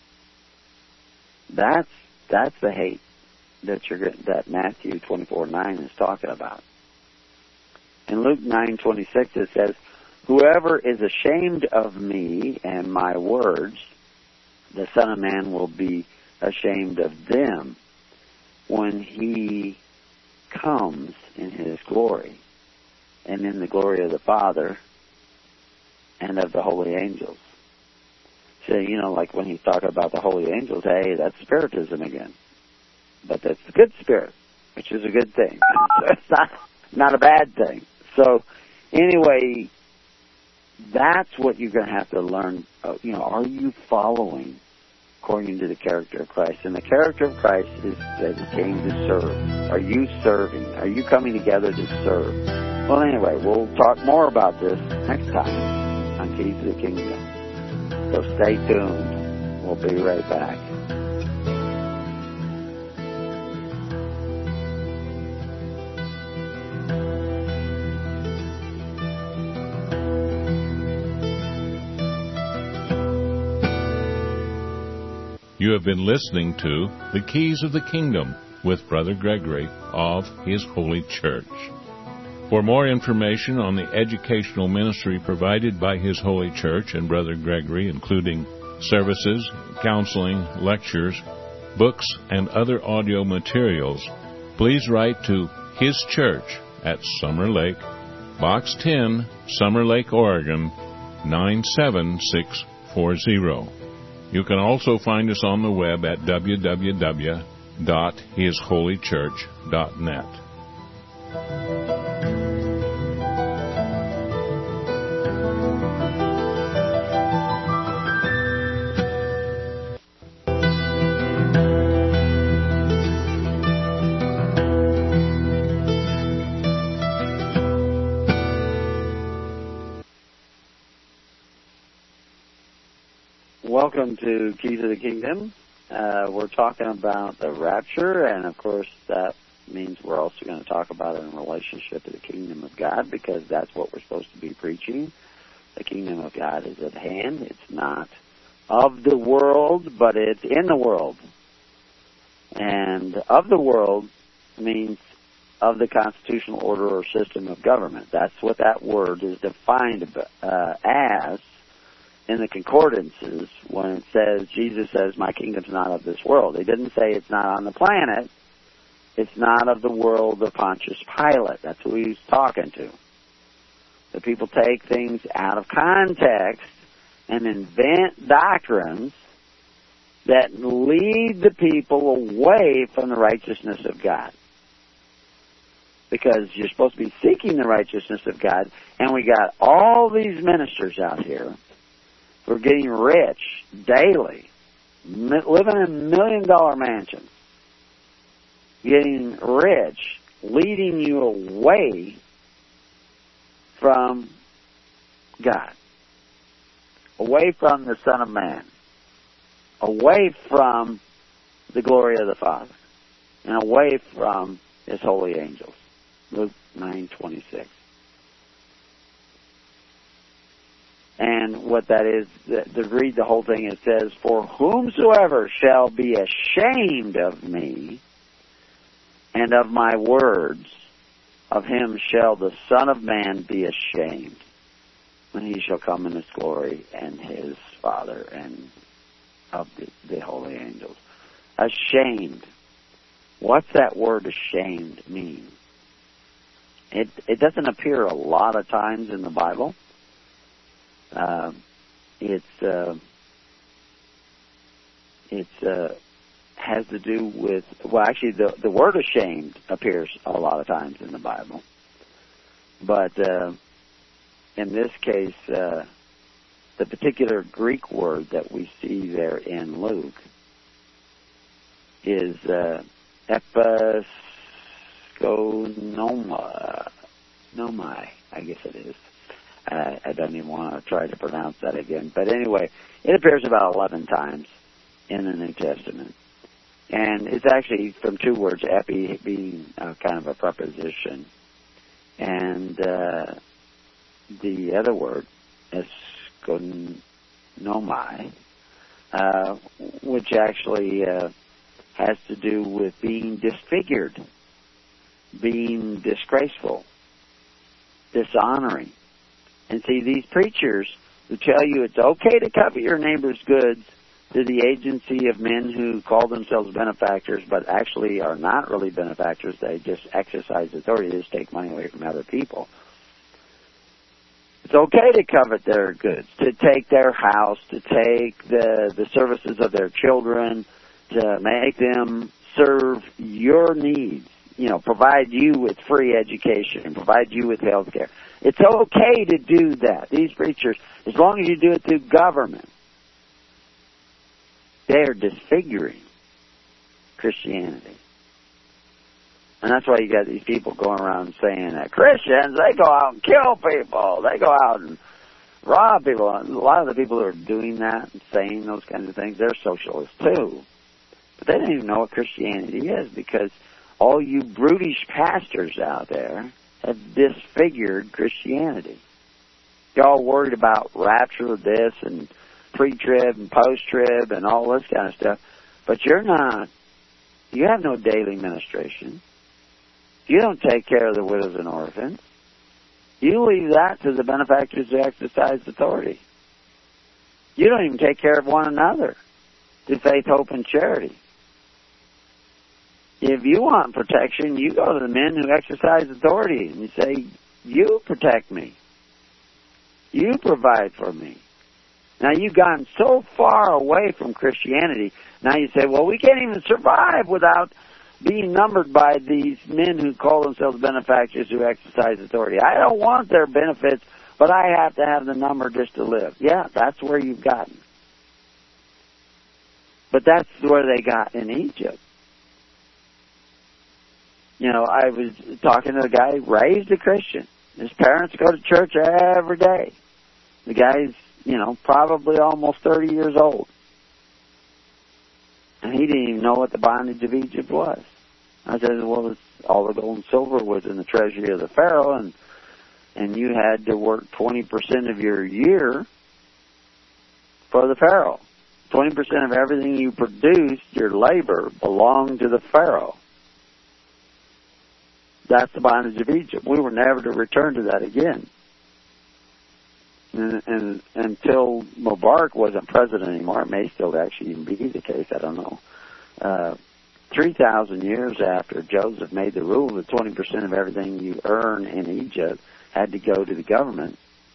That's the hate that Matthew 24:9 is talking about. In Luke 9:26 it says, "Whoever is ashamed of me and my words, the Son of Man will be ashamed of them when he comes in his glory and in the glory of the Father and of the holy angels." So, you know, like when he's talking about the holy angels, hey, that's spiritism again. But that's the good spirit, which is a good thing. It's not a bad thing. So, anyway, that's what you're going to have to learn. You know, are you following according to the character of Christ? And the character of Christ is that he came to serve. Are you serving? Are you coming together to serve? Well, anyway, we'll talk more about this next time on Keys to the Kingdom. So stay tuned. We'll be right back. You have been listening to The Keys of the Kingdom with Brother Gregory of His Holy Church. For more information on the educational ministry provided by His Holy Church and Brother Gregory, including services, counseling, lectures, books, and other audio materials, please write to His Church at Summer Lake, Box 10, Summer Lake, Oregon, 97640. You can also find us on the web at www.hisholychurch.net. Welcome to Keys of the Kingdom. We're talking about the rapture, and of course that means we're also going to talk about it in relationship to the kingdom of God, because that's what we're supposed to be preaching. The kingdom of God is at hand. It's not of the world, but it's in the world. And of the world means of the constitutional order or system of government. That's what that word is defined as in the concordances when it says, Jesus says, my kingdom's not of this world. He didn't say it's not on the planet. It's not of the world of Pontius Pilate. That's who he's talking to. The people take things out of context and invent doctrines that lead the people away from the righteousness of God. Because you're supposed to be seeking the righteousness of God, and we got all these ministers out here who are getting rich daily, living in $1 million mansions, getting rich, leading you away from God, away from the Son of Man, away from the glory of the Father, and away from His holy angels. Luke 9:26. And what that is, to read the whole thing, it says, for whomsoever shall be ashamed of me and of my words, of him shall the Son of Man be ashamed when he shall come in his glory and his Father and of the holy angels. Ashamed. What's that word ashamed mean? It doesn't appear a lot of times in the Bible. It has to do with, well, actually the word ashamed appears a lot of times in the Bible. But in this case, the particular Greek word that we see there in Luke is nomai, I guess it is. I don't even want to try to pronounce that again. But anyway, it appears about 11 times in the New Testament. And it's actually from two words, epi being kind of a preposition. And the other word, esconomai, which actually has to do with being disfigured, being disgraceful, dishonoring. And see, these preachers who tell you it's okay to covet your neighbor's goods through the agency of men who call themselves benefactors but actually are not really benefactors, they just exercise authority, they just take money away from other people. It's okay to covet their goods, to take their house, to take the services of their children, to make them serve your needs, provide you with free education, provide you with health care. It's okay to do that. These preachers, as long as you do it through government, they're disfiguring Christianity. And that's why you got these people going around saying that Christians, they go out and kill people. They go out and rob people. And a lot of the people who are doing that and saying those kinds of things, they're socialists too. But they don't even know what Christianity is, because all you brutish pastors out there have disfigured Christianity. You're all worried about rapture of this and pre-trib and post-trib and all this kind of stuff. But you're not. You have no daily ministration. You don't take care of the widows and orphans. You leave that to the benefactors who exercise authority. You don't even take care of one another through faith, hope, and charity. If you want protection, you go to the men who exercise authority and you say, you protect me. You provide for me. Now, you've gotten so far away from Christianity, now you say, well, we can't even survive without being numbered by these men who call themselves benefactors who exercise authority. I don't want their benefits, but I have to have the number just to live. Yeah, that's where you've gotten. But that's where they got in Egypt. I was talking to a guy raised a Christian. His parents go to church every day. The guy's probably almost 30 years old. And he didn't even know what the bondage of Egypt was. I said, well, all the gold and silver was in the treasury of the Pharaoh, and you had to work 20% of your year for the Pharaoh. 20% of everything you produced, your labor, belonged to the Pharaoh. That's the bondage of Egypt. We were never to return to that again. And until Mubarak wasn't president anymore, it may still actually even be the case, I don't know. 3,000 years after Joseph made the rule that 20% of everything you earn in Egypt had to go to the government,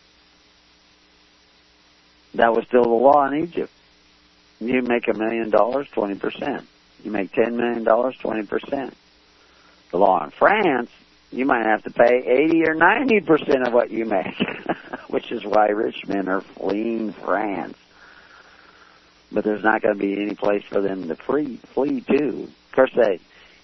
that was still the law in Egypt. You make $1 million, 20%. You make $10 million, 20%. The law in France, you might have to pay 80 or 90% of what you make, which is why rich men are fleeing France. But there's not going to be any place for them to flee to. Of course,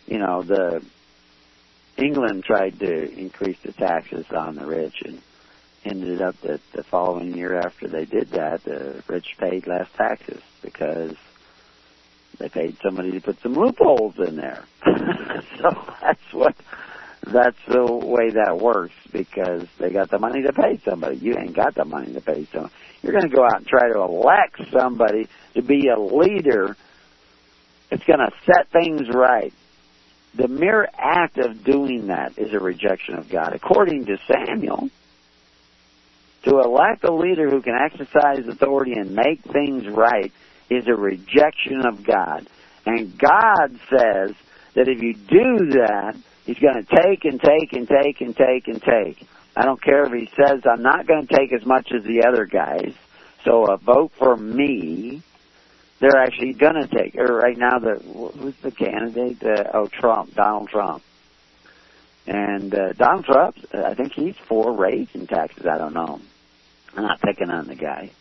England tried to increase the taxes on the rich, and ended up that the following year after they did that, the rich paid less taxes because they paid somebody to put some loopholes in there. So that's the way that works, because they got the money to pay somebody. You ain't got the money to pay somebody. You're going to go out and try to elect somebody to be a leader that's going to set things right. The mere act of doing that is a rejection of God. According to Samuel, to elect a leader who can exercise authority and make things right is a rejection of God. And God says that if you do that, He's going to take and take and take and take and take. I don't care if He says, I'm not going to take as much as the other guys, so vote for me. They're actually going to take. Right now, who's the candidate? Trump, Donald Trump. And Donald Trump, I think he's for raising taxes. I don't know. I'm not picking on the guy.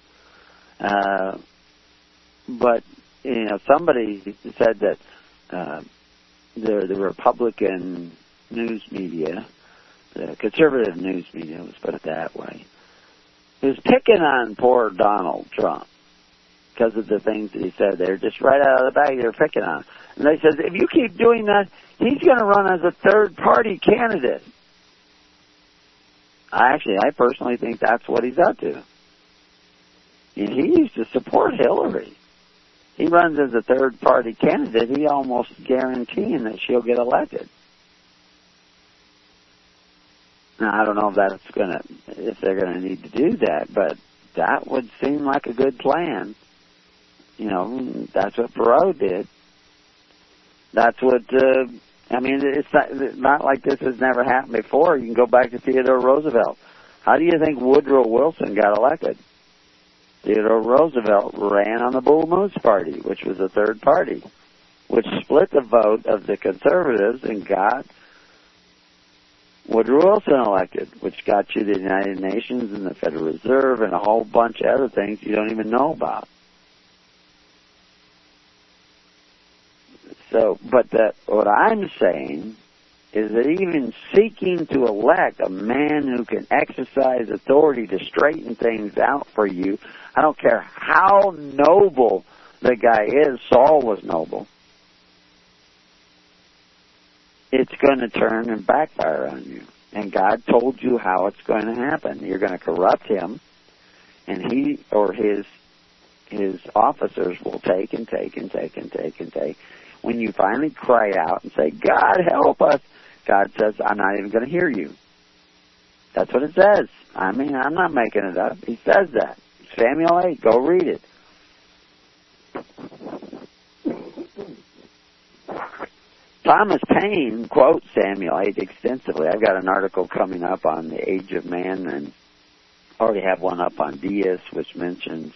But, somebody said that the Republican news media, the conservative news media, let's put it that way, is picking on poor Donald Trump because of the things that he said. They're just right out of the bag. They're picking on him. And they said, if you keep doing that, he's going to run as a third-party candidate. I personally think that's what he's up to. And he used to support Hillary. He runs as a third-party candidate. He almost guaranteeing that she'll get elected. Now, I don't know if they're gonna need to do that, but that would seem like a good plan. That's what Perot did. That's what. It's not like this has never happened before. You can go back to Theodore Roosevelt. How do you think Woodrow Wilson got elected? Theodore Roosevelt ran on the Bull Moose Party, which was a third party, which split the vote of the conservatives and got Woodrow Wilson elected, which got you the United Nations and the Federal Reserve and a whole bunch of other things you don't even know about. What I'm saying is that even seeking to elect a man who can exercise authority to straighten things out for you, I don't care how noble the guy is, Saul was noble, it's going to turn and backfire on you. And God told you how it's going to happen. You're going to corrupt him, and he or his officers will take and take and take and take and take. When you finally cry out and say, God, help us, God says, I'm not even going to hear you. That's what it says. I'm not making it up. He says that. Samuel 8, go read it. Thomas Paine quotes Samuel 8 extensively. I've got an article coming up on the age of man, and I already have one up on deists, which mentions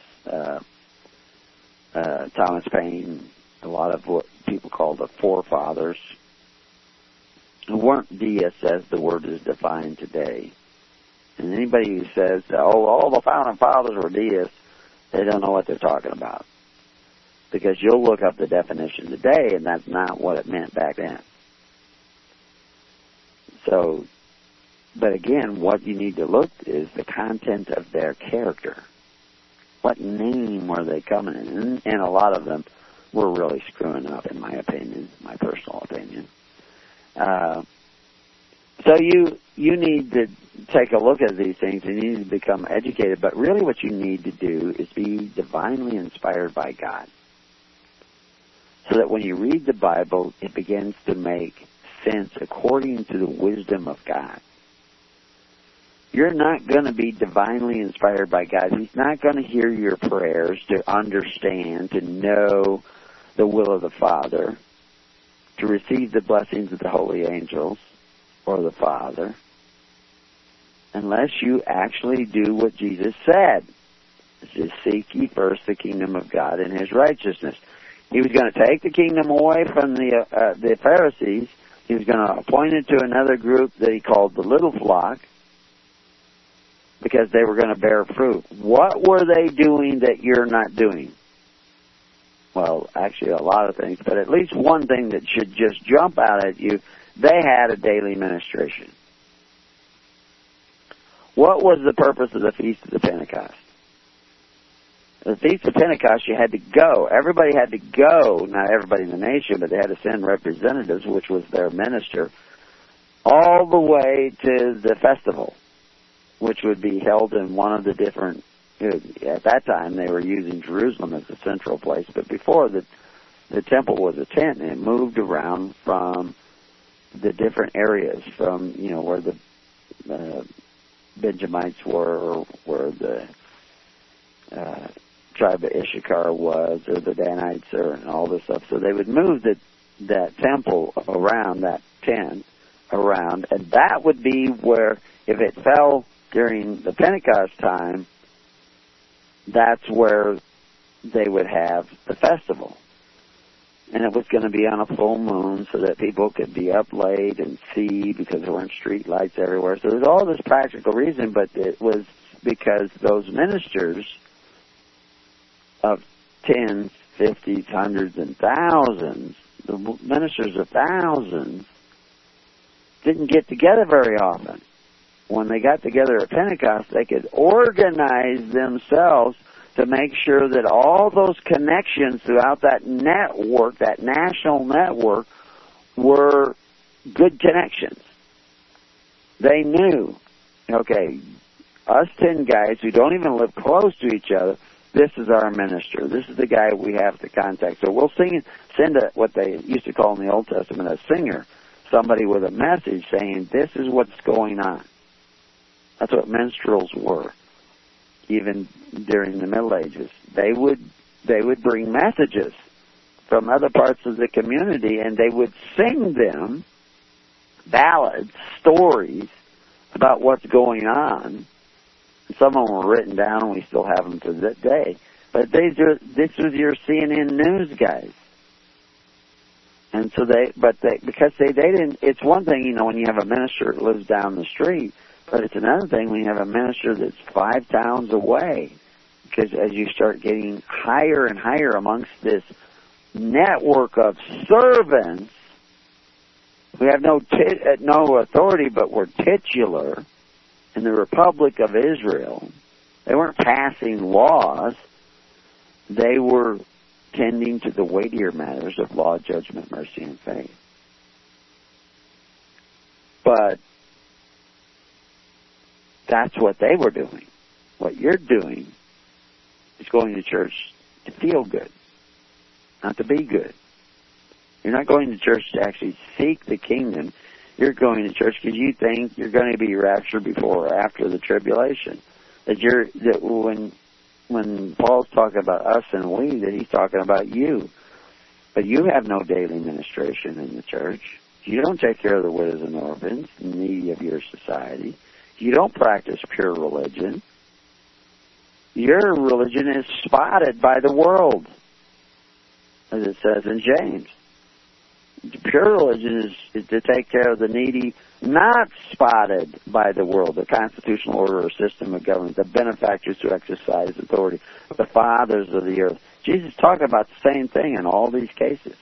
Thomas Paine, a lot of what people call the forefathers, who weren't deists as the word is defined today. And anybody who says, all the founding fathers were deists, they don't know what they're talking about. Because you'll look up the definition today, and that's not what it meant back then. So, but again, what you need to look is the content of their character. What name were they coming in? And a lot of them were really screwing up, in my opinion, my personal opinion. So you need to take a look at these things, and you need to become educated. But really what you need to do is be divinely inspired by God, so that when you read the Bible, it begins to make sense according to the wisdom of God. You're not going to be divinely inspired by God. He's not going to hear your prayers to understand, to know the will of the Father, to receive the blessings of the holy angels or the Father, unless you actually do what Jesus said. Just seek ye first the kingdom of God and His righteousness. He was going to take the kingdom away from the Pharisees. He was going to appoint it to another group that He called the little flock, because they were going to bear fruit. What were they doing that you're not doing? Well, actually a lot of things, but at least one thing that should just jump out at you: they had a daily ministration. What was the purpose of the Feast of the Pentecost? The Feast of Pentecost, you had to go. Everybody had to go. Not everybody in the nation, but they had to send representatives, which was their minister, all the way to the festival, which would be held in one of the different, at that time they were using Jerusalem as the central place, but before the temple was a tent, and it moved around from the different areas, from, where the Benjamites were, or where the tribe of Issachar was, or the Danites, and all this stuff. So they would move that temple around, that tent around, and that would be where, if it fell during the Pentecost time, that's where they would have the festival. And it was going to be on a full moon so that people could be up late and see, because there weren't street lights everywhere. So there's all this practical reason, but it was because those ministers of tens, 50s, hundreds, and thousands, the ministers of thousands, didn't get together very often. When they got together at Pentecost, they could organize themselves to make sure that all those connections throughout that network, that national network, were good connections. They knew, okay, us 10 guys who don't even live close to each other, this is our minister. This is the guy we have to contact. So we'll send what they used to call in the Old Testament a singer, somebody with a message saying, this is what's going on. That's what minstrels were, even during the Middle Ages. They would bring messages from other parts of the community, and they would sing them, ballads, stories about what's going on. Some of them were written down, and we still have them to this day. But this was your CNN news guys. And so because they didn't, it's one thing, when you have a minister that lives down the street, but it's another thing when you have a minister that's 5 towns away. Because as you start getting higher and higher amongst this network of servants, we have no authority, but we're titular in the Republic of Israel. They weren't passing laws. They were tending to the weightier matters of law, judgment, mercy, and faith. But that's what they were doing. What you're doing is going to church to feel good, not to be good. You're not going to church to actually seek the kingdom. You're going to church because you think you're going to be raptured before or after the tribulation. That when Paul's talking about us and we, that he's talking about you. But you have no daily ministration in the church. You don't take care of the widows and orphans, the needy of your society. You don't practice pure religion. Your religion is spotted by the world, as it says in James. Pure religion is to take care of the needy, not spotted by the world, the constitutional order or system of government, the benefactors who exercise authority, the fathers of the earth. Jesus is talking about the same thing in all these cases.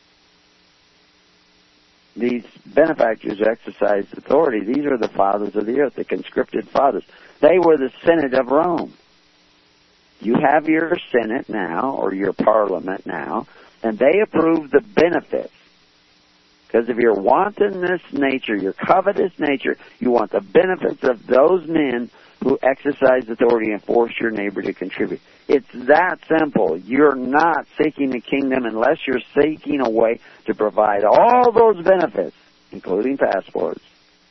These benefactors who exercise authority, these are the fathers of the earth, the conscripted fathers. They were the Senate of Rome. You have your Senate now, or your Parliament now, and they approve the benefits. Because if you're wanting this nature, your covetous nature, you want the benefits of those men who exercise authority and force your neighbor to contribute. It's that simple. You're not seeking the kingdom unless you're seeking a way to provide all those benefits, including passports,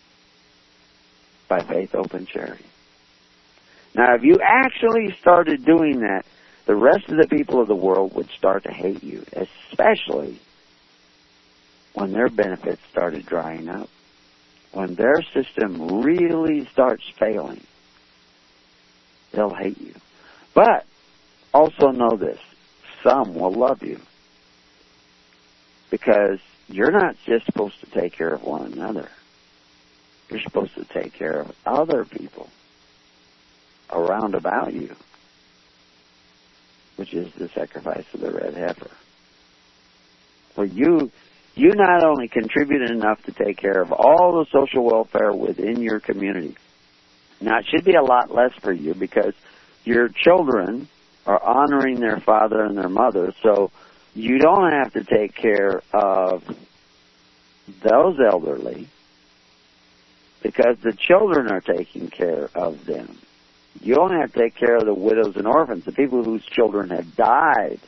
by faith, hope, and charity. Now, if you actually started doing that, the rest of the people of the world would start to hate you, especially when their benefits started drying up, when their system really starts failing. They'll hate you. But also know this, some will love you, because you're not just supposed to take care of one another. You're supposed to take care of other people around about you, which is the sacrifice of the red heifer. For you not only contributed enough to take care of all the social welfare within your community. Now, it should be a lot less for you because your children are honoring their father and their mother, so you don't have to take care of those elderly because the children are taking care of them. You only have to take care of the widows and orphans, the people whose children have died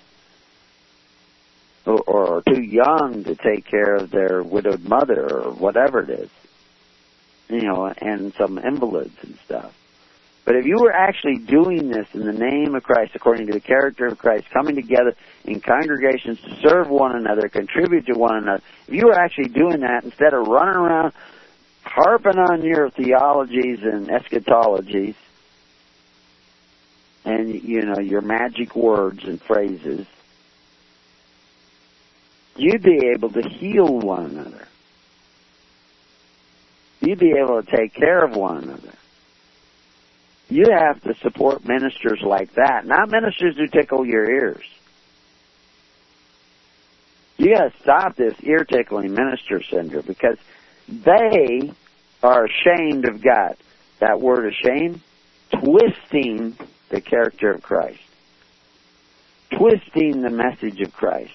or are too young to take care of their widowed mother or whatever it is, and some invalids and stuff. But if you were actually doing this in the name of Christ, according to the character of Christ, coming together in congregations to serve one another, contribute to one another, if you were actually doing that instead of running around harping on your theologies and eschatologies and, your magic words and phrases, you'd be able to heal one another. You'd be able to take care of one another. You have to support ministers like that, not ministers who tickle your ears. You got to stop this ear-tickling minister syndrome because they are ashamed of God. That word ashamed, twisting the character of Christ, twisting the message of Christ.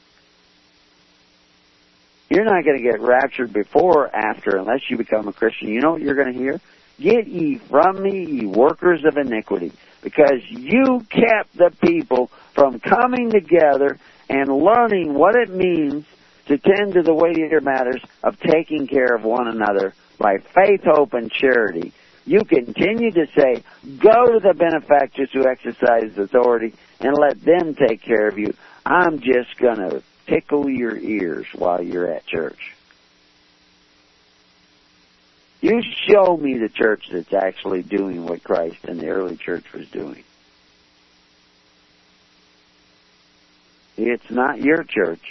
You're not going to get raptured before or after unless you become a Christian. You know what you're going to hear? Get ye from me, ye workers of iniquity, because you kept the people from coming together and learning what it means to tend to the weightier matters of taking care of one another by faith, hope, and charity. You continue to say, go to the benefactors who exercise authority and let them take care of you. I'm just going to tickle your ears while you're at church. You show me the church that's actually doing what Christ and the early church was doing. It's not your church.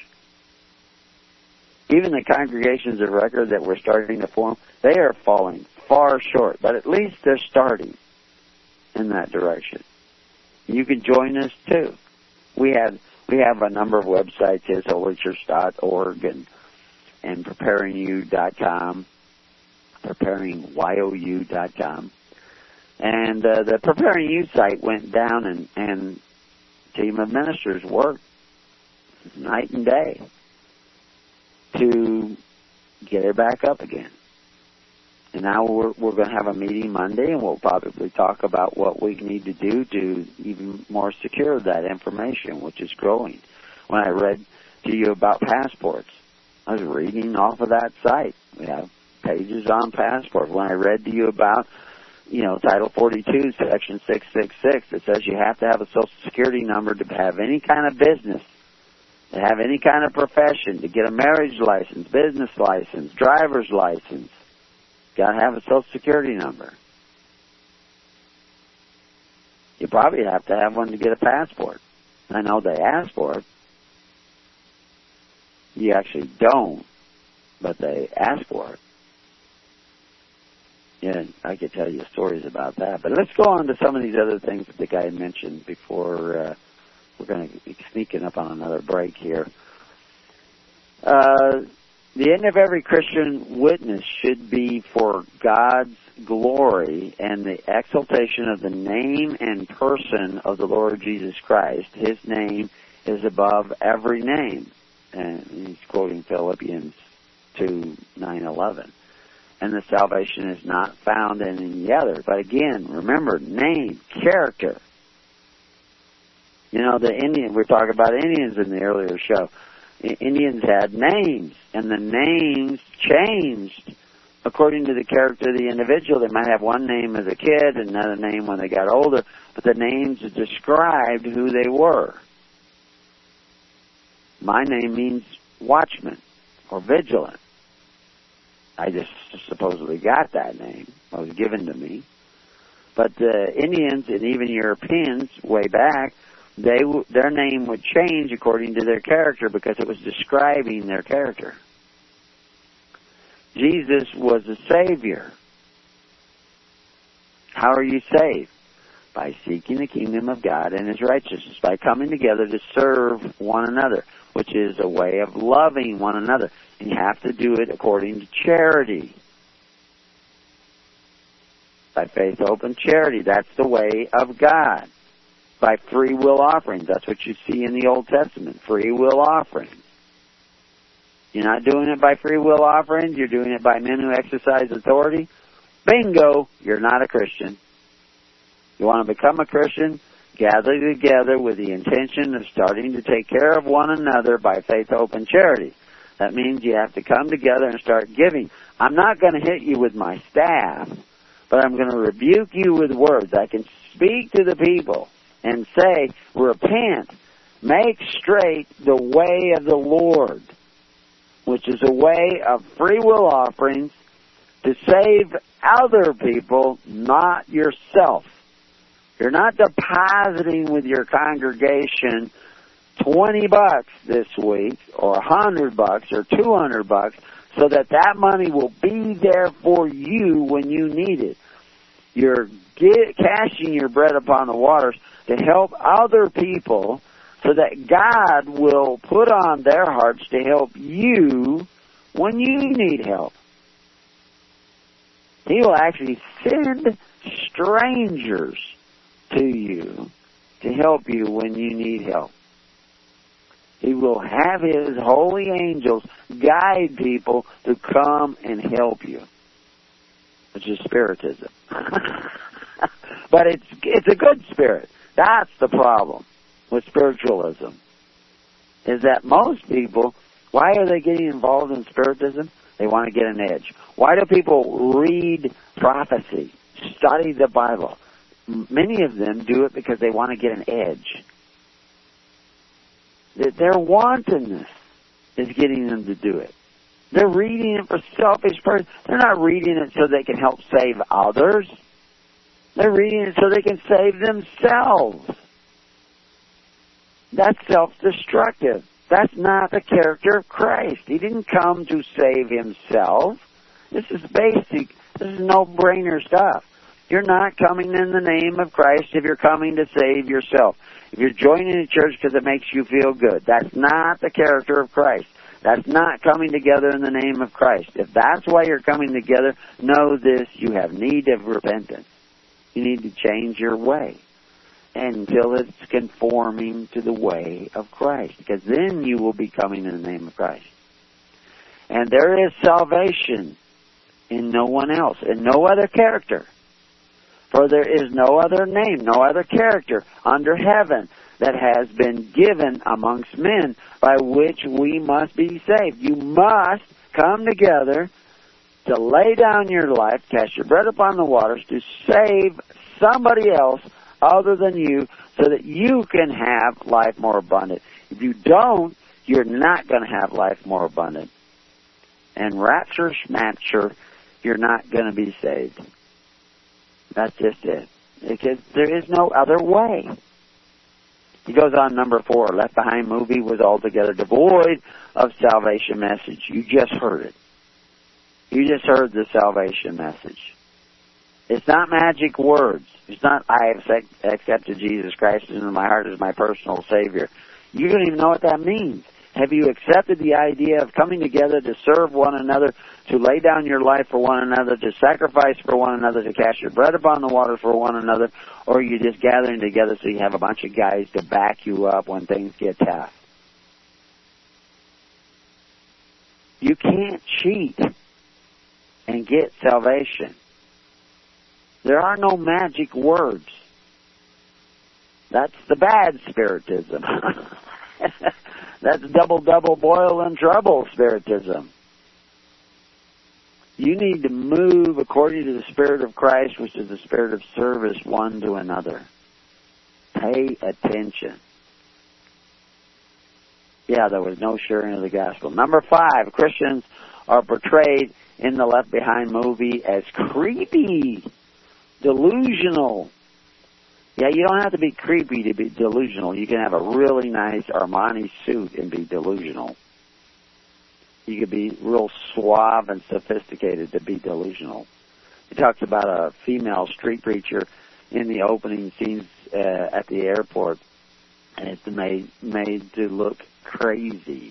Even the congregations of record that we're starting to form, they are falling far short, but at least they're starting in that direction. You can join us too. We have a number of websites, hisholychurch.org and preparingyou.com, preparingyou.com. And the Preparing You site went down, and team of ministers worked night and day to get it back up again. And now we're going to have a meeting Monday, and we'll probably talk about what we need to do to even more secure that information, which is growing. When I read to you about passports, I was reading off of that site. We have pages on passports. When I read to you about, Title 42, Section 666, it says you have to have a Social Security number to have any kind of business, to have any kind of profession, to get a marriage license, business license, driver's license. Got to have a Social Security number. You probably have to have one to get a passport. I know they ask for it. You actually don't, but they ask for it. Yeah, I could tell you stories about that. But let's go on to some of these other things that the guy mentioned before we're going to be sneaking up on another break here. The end of every Christian witness should be for God's glory and the exaltation of the name and person of the Lord Jesus Christ. His name is above every name. And he's quoting Philippians 2:9-11. And the salvation is not found in any other. But again, remember, name, character. You know, the Indian, we're talking about Indians in the earlier show. Indians had names, and the names changed according to the character of the individual. They might have one name as a kid, another name when they got older, but the names described who they were. My name means watchman or vigilant. I just supposedly got that name. It was given to me. But the Indians and even Europeans way back, their name would change according to their character because it was describing their character. Jesus was a Savior. How are you saved? By seeking the kingdom of God and His righteousness, by coming together to serve one another, which is a way of loving one another. And you have to do it according to charity. By faith, hope, and charity. That's the way of God. By free will offerings. That's what you see in the Old Testament. Free will offerings. You're not doing it by free will offerings. You're doing it by men who exercise authority. Bingo! You're not a Christian. You want to become a Christian? Gather together with the intention of starting to take care of one another by faith, hope, and charity. That means you have to come together and start giving. I'm not going to hit you with my staff, but I'm going to rebuke you with words. I can speak to the people and say, repent, make straight the way of the Lord, which is a way of free will offerings to save other people, not yourself. You're not depositing with your congregation $20 this week, or $100 or $200, so that money will be there for you when you need it. You're casting your bread upon the waters to help other people so that God will put on their hearts to help you when you need help. He will actually send strangers to you to help you when you need help. He will have His holy angels guide people to come and help you, which is Spiritism. But it's a good spirit. That's the problem with spiritualism, is that most people, why are they getting involved in Spiritism? They want to get an edge. Why do people read prophecy, study the Bible? Many of them do it because they want to get an edge. Their wantonness is getting them to do it. They're reading it for selfish purposes. They're not reading it so they can help save others. They're reading it so they can save themselves. That's self-destructive. That's not the character of Christ. He didn't come to save Himself. This is basic. This is no-brainer stuff. You're not coming in the name of Christ if you're coming to save yourself. If you're joining a church because it makes you feel good, that's not the character of Christ. That's not coming together in the name of Christ. If that's why you're coming together, know this, you have need of repentance. You need to change your way until it's conforming to the way of Christ, because then you will be coming in the name of Christ. And there is salvation in no one else, in no other character. For there is no other name, no other character under heaven that has been given amongst men by which we must be saved. You must come together to lay down your life, cast your bread upon the waters, to save somebody else other than you so that you can have life more abundant. If you don't, you're not going to have life more abundant. And rapture schmatcher, you're not going to be saved. That's just it. Because there is no other way. He goes on, number 4. Left Behind movie was altogether devoid of salvation message. You just heard it. You just heard the salvation message. It's not magic words. It's not, I have accepted Jesus Christ into my heart as my personal Savior. You don't even know what that means. Have you accepted the idea of coming together to serve one another, to lay down your life for one another, to sacrifice for one another, to cast your bread upon the water for one another, or are you just gathering together so you have a bunch of guys to back you up when things get tough? You can't cheat and get salvation. There are no magic words. That's the bad spiritism. That's double, boil and trouble spiritism. You need to move according to the Spirit of Christ, which is the spirit of service one to another. Pay attention. Yeah, there was no sharing of the gospel. Number 5, Christians are portrayed in the Left Behind movie as creepy, delusional. Yeah, you don't have to be creepy to be delusional. You can have a really nice Armani suit and be delusional. You could be real suave and sophisticated to be delusional. He talks about a female street preacher in the opening scenes at the airport, and it's made to look crazy.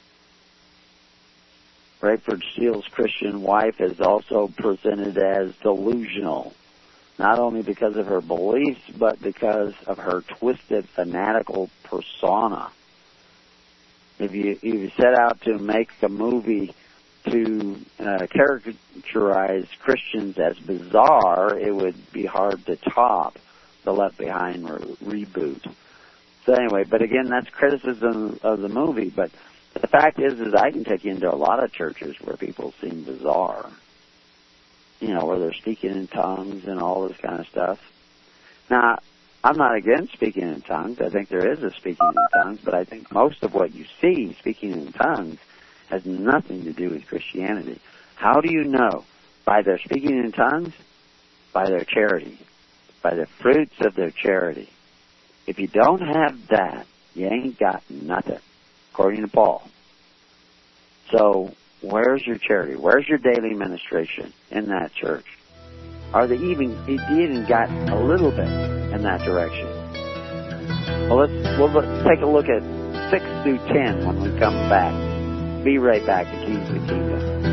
Rayford Steele's Christian wife is also presented as delusional, not only because of her beliefs, but because of her twisted, fanatical persona. If you set out to make a movie to characterize Christians as bizarre, it would be hard to top the Left Behind reboot. So anyway, but again, that's criticism of the movie. But the fact is I can take you into a lot of churches where people seem bizarre. You know, where they're speaking in tongues and all this kind of stuff. Now, I'm not against speaking in tongues. I think there is a speaking in tongues, but I think most of what you see speaking in tongues has nothing to do with Christianity. How do you know? By their speaking in tongues? By their charity. By the fruits of their charity. If you don't have that, you ain't got nothing, according to Paul. So, where's your charity? Where's your daily ministration in that church? Are they even got a little bit in that direction? Well, let's take a look at 6 through 10 when we come back. Be right back to Keys of the Kingdom.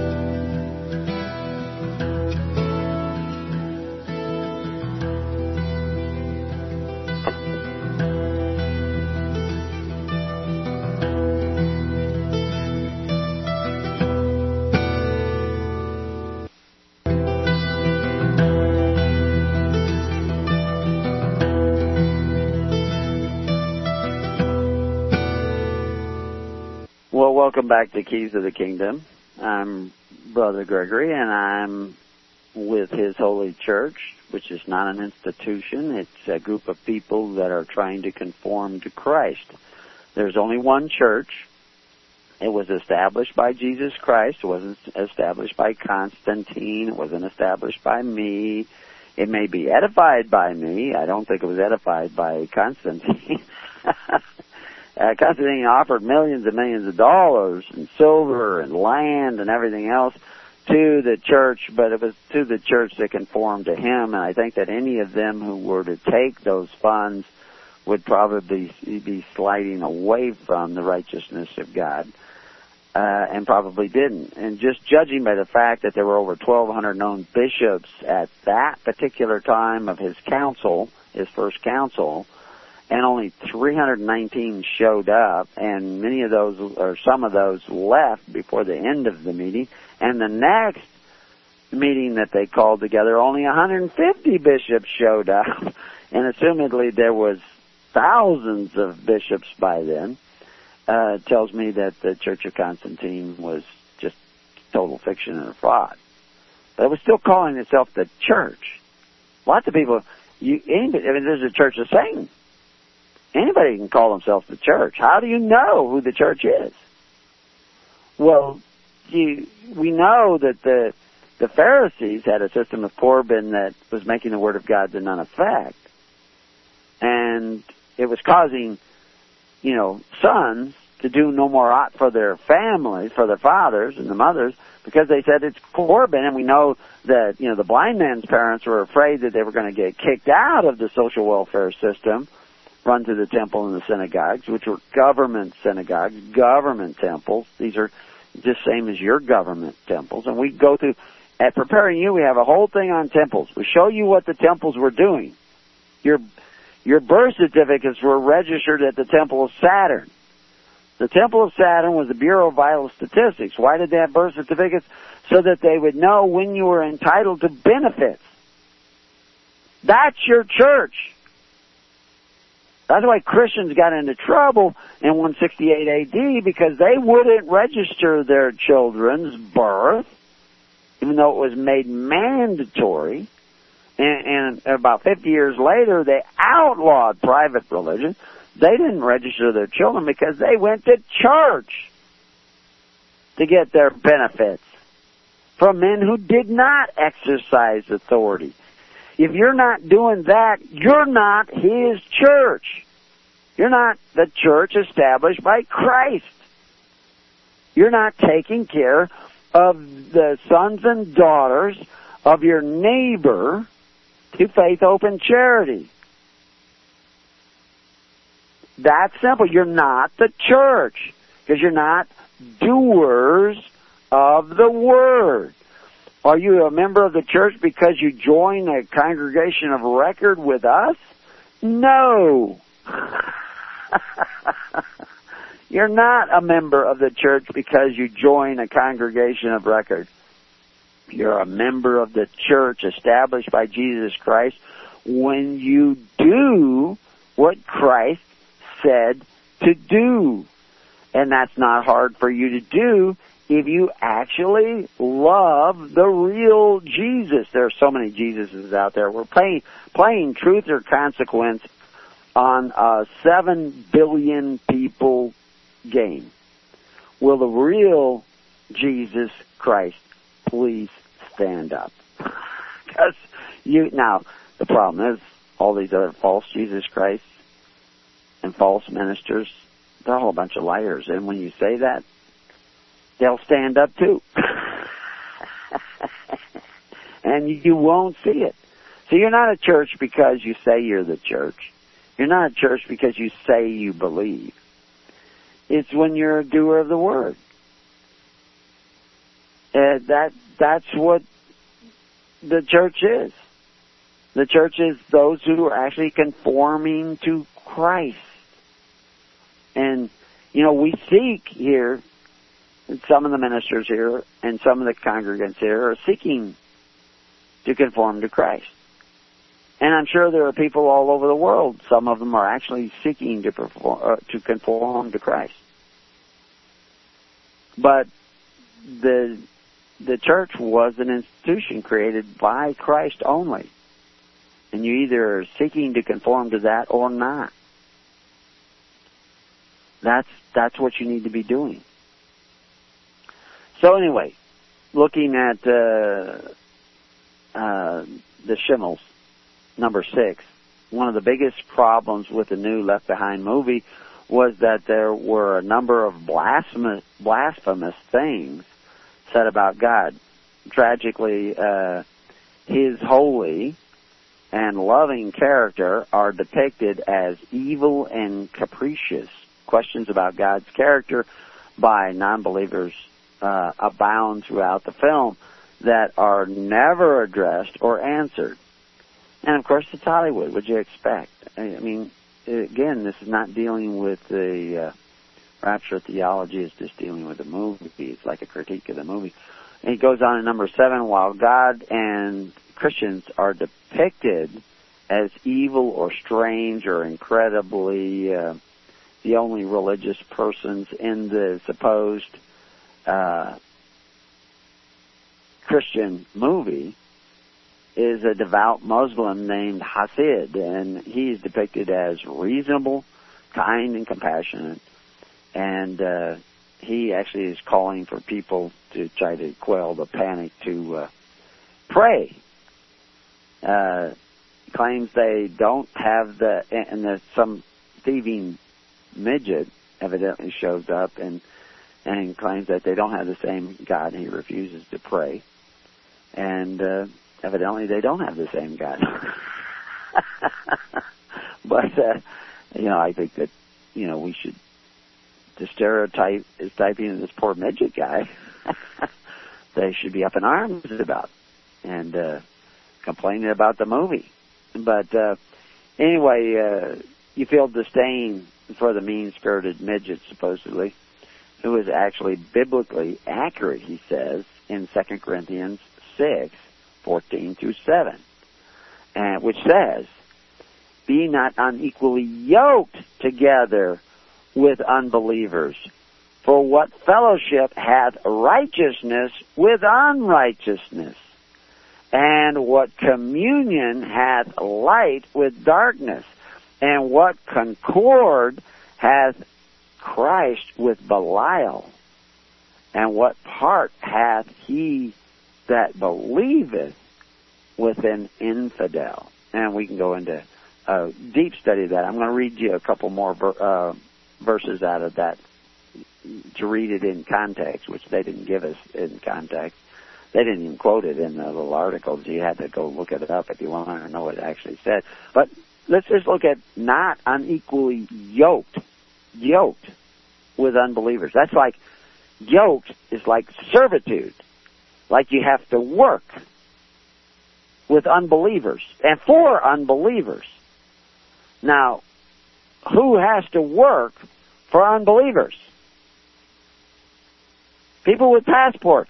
Welcome back to Keys of the Kingdom. I'm Brother Gregory, and I'm with His Holy Church, which is not an institution. It's a group of people that are trying to conform to Christ. There's only one church. It was established by Jesus Christ. It wasn't established by Constantine. It wasn't established by me. It may be edified by me. I don't think it was edified by Constantine. Constantine offered millions and millions of dollars and silver and land and everything else to the church, but it was to the church that conformed to him, and I think that any of them who were to take those funds would probably be sliding away from the righteousness of God, and probably didn't. And just judging by the fact that there were over 1,200 known bishops at that particular time of his council, his first council, and only 319 showed up, and many of those, or some of those, left before the end of the meeting. And the next meeting that they called together, only 150 bishops showed up, and assumedly there was thousands of bishops by then. It tells me that the Church of Constantine was just total fiction and a fraud. But it was still calling itself the church. Lots of people, there's a Church of Satan. Anybody can call themselves the church. How do you know who the church is? Well, we know that the Pharisees had a system of Corbin that was making the Word of God to none effect. And it was causing, sons to do no more ought for their families, for their fathers and the mothers, because they said it's Corbin, and we know that, the blind man's parents were afraid that they were going to get kicked out of the social welfare system run to the temple and the synagogues, which were government synagogues, government temples. These are just same as your government temples. And we go through, at Preparing You, we have a whole thing on temples. We show you what the temples were doing. Your birth certificates were registered at the Temple of Saturn. The Temple of Saturn was the Bureau of Vital Statistics. Why did they have birth certificates? So that they would know when you were entitled to benefits. That's your church. That's why Christians got into trouble in 168 AD, because they wouldn't register their children's birth, even though it was made mandatory. And about 50 years later, they outlawed private religion. They didn't register their children because they went to church to get their benefits from men who did not exercise authority. If you're not doing that, you're not His church. You're not the church established by Christ. You're not taking care of the sons and daughters of your neighbor to faith, hope, and charity. That's simple. You're not the church because you're not doers of the Word. Are you a member of the church because you join a congregation of record with us? No. You're not a member of the church because you join a congregation of record. You're a member of the church established by Jesus Christ when you do what Christ said to do. And that's not hard for you to do if you actually love the real Jesus. There are so many Jesuses out there. We're playing truth or consequence on a 7 billion people game. Will the real Jesus Christ please stand up? Because now the problem is all these other false Jesus Christs and false ministers, they're all a bunch of liars. And when you say that, they'll stand up too. And you won't see it. So you're not a church because you say you're the church. You're not a church because you say you believe. It's when you're a doer of the Word. That's what the church is. The church is those who are actually conforming to Christ. And, we seek here, and some of the ministers here and some of the congregants here are seeking to conform to Christ. And I'm sure there are people all over the world, some of them are actually seeking to conform to Christ. But the church was an institution created by Christ only. And you either are seeking to conform to that or not. That's what you need to be doing. So anyway, looking at the Schimmels, number 6, one of the biggest problems with the new Left Behind movie was that there were a number of blasphemous things said about God. Tragically, His holy and loving character are depicted as evil and capricious. Questions about God's character by non-believers abound throughout the film that are never addressed or answered. And of course, it's Hollywood. What'd you expect? I mean, again, this is not dealing with the rapture theology. It's just dealing with the movie. It's like a critique of the movie. And he goes on in number 7, while God and Christians are depicted as evil or strange or incredibly the only religious persons in the supposed Christian movie is a devout Muslim named Hasid, and he's depicted as reasonable, kind, and compassionate. And he actually is calling for people to try to quell the panic to pray. Claims they don't have some thieving midget evidently shows up and claims that they don't have the same God, and he refuses to pray. And evidently they don't have the same God. But I think that, we should, the stereotyping this poor midget guy, they should be up in arms about and complaining about the movie. But anyway, you feel disdain for the mean-spirited midget, supposedly, who is actually biblically accurate, he says, in 2 Corinthians 6:14-7, and which says, "Be not unequally yoked together with unbelievers. For what fellowship hath righteousness with unrighteousness? And what communion hath light with darkness? And what concord hath Christ with Belial? And what part hath he that believeth with an infidel?" And we can go into a deep study of that. I'm going to read you a couple more verses out of that to read it in context, which they didn't give us in context. They didn't even quote it in the little articles. You had to go look it up if you want to know what it actually said. But let's just look at not unequally yoked with unbelievers. That's like, yoked is like servitude, like you have to work with unbelievers and for unbelievers. Now, who has to work for unbelievers? People with passports.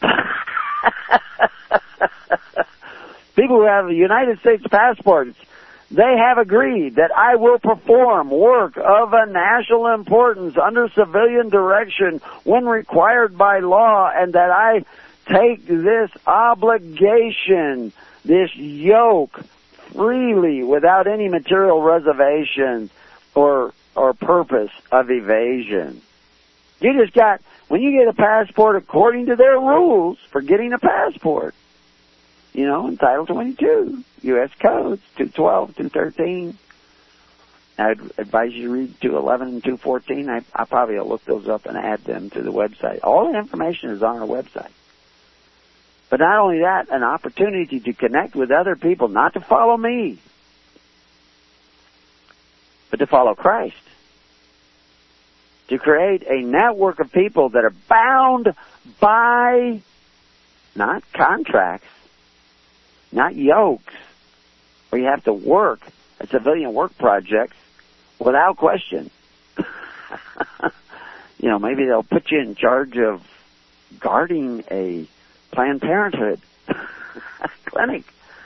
People who have United States passports, they have agreed that I will perform work of a national importance under civilian direction when required by law, and that I take this obligation, this yoke, freely without any material reservation or purpose of evasion. You just got, when you get a passport according to their rules for getting a passport, in Title 22, U.S. Codes, 212, 213. I'd advise you to read 211 and 214. I probably will look those up and add them to the website. All the information is on our website. But not only that, an opportunity to connect with other people, not to follow me, but to follow Christ. To create a network of people that are bound by not contracts, not yokes, where you have to work at civilian work projects without question. Maybe they'll put you in charge of guarding a Planned Parenthood clinic.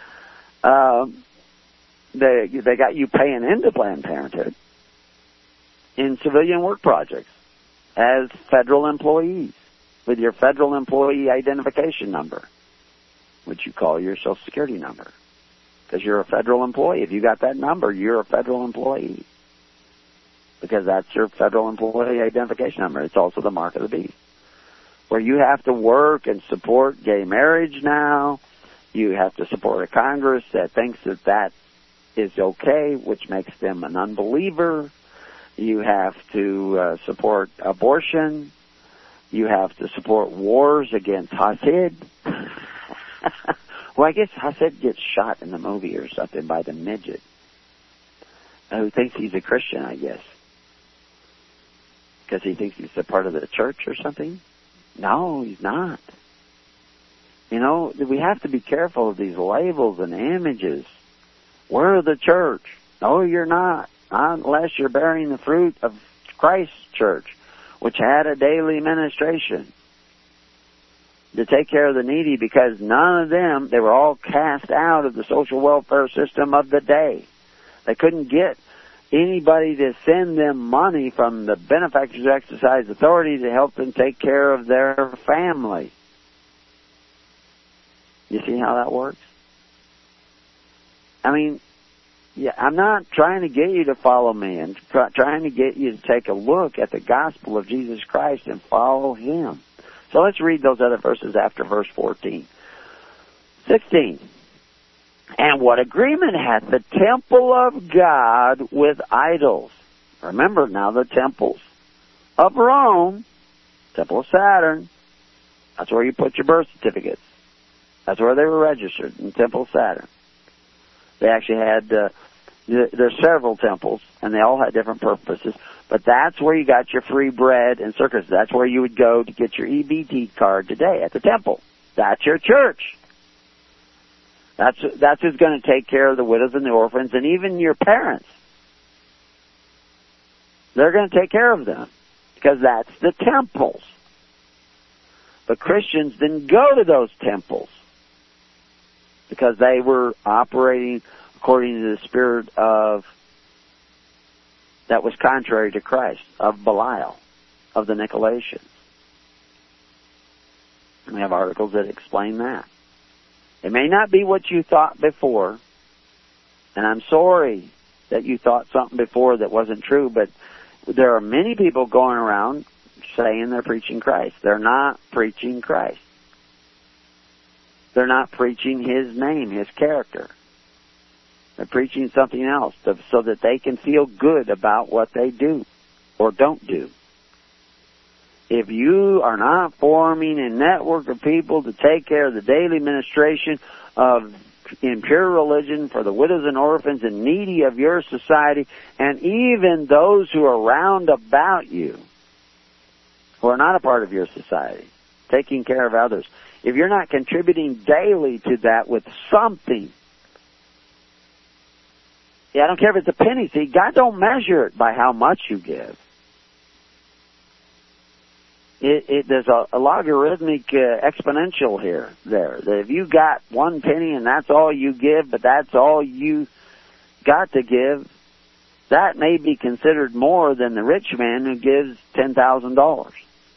They got you paying into Planned Parenthood in civilian work projects as federal employees with your federal employee identification number, which you call your Social Security number, because you're a federal employee. If you got that number, you're a federal employee, because that's your federal employee identification number. It's also the mark of the beast, where you have to work and support gay marriage now. You have to support a Congress that thinks that is okay, which makes them an unbeliever. You have to support abortion. You have to support wars against Hasid. Well, I guess Hasid gets shot in the movie or something by the midget who thinks he's a Christian, I guess, because he thinks he's a part of the church or something. No, he's not. We have to be careful of these labels and images. We're the church. No, you're not unless you're bearing the fruit of Christ's church, which had a daily ministration to take care of the needy, because none of them, they were all cast out of the social welfare system of the day. They couldn't get anybody to send them money from the benefactors exercise authority to help them take care of their family. You see how that works? I mean, yeah, I'm not trying to get you to follow me. I'm trying to get you to take a look at the gospel of Jesus Christ and follow Him. So let's read those other verses after verse 14. 16. And what agreement hath the temple of God with idols? Remember now the temples of Rome, temple of Saturn, that's where you put your birth certificates. That's where they were registered, in temple of Saturn. They actually had There's several temples, and they all had different purposes. But that's where you got your free bread and circuses. That's where you would go to get your EBT card today, at the temple. That's your church. That's who's going to take care of the widows and the orphans, and even your parents. They're going to take care of them, because that's the temples. But Christians didn't go to those temples, because they were operating according to the spirit of that was contrary to Christ, of Belial, of the Nicolaitans. And we have articles that explain that. It may not be what you thought before, and I'm sorry that you thought something before that wasn't true, but there are many people going around saying they're preaching Christ. They're not preaching Christ. They're not preaching His name, His character. They're preaching something else so that they can feel good about what they do or don't do. If you are not forming a network of people to take care of the daily ministration of in pure religion for the widows and orphans and needy of your society, and even those who are round about you, who are not a part of your society, taking care of others, if you're not contributing daily to that with something, I don't care if it's a penny. See, God don't measure it by how much you give. There's a logarithmic exponential there. That if you got 1 penny and that's all you give, but that's all you got to give, that may be considered more than the rich man who gives $10,000.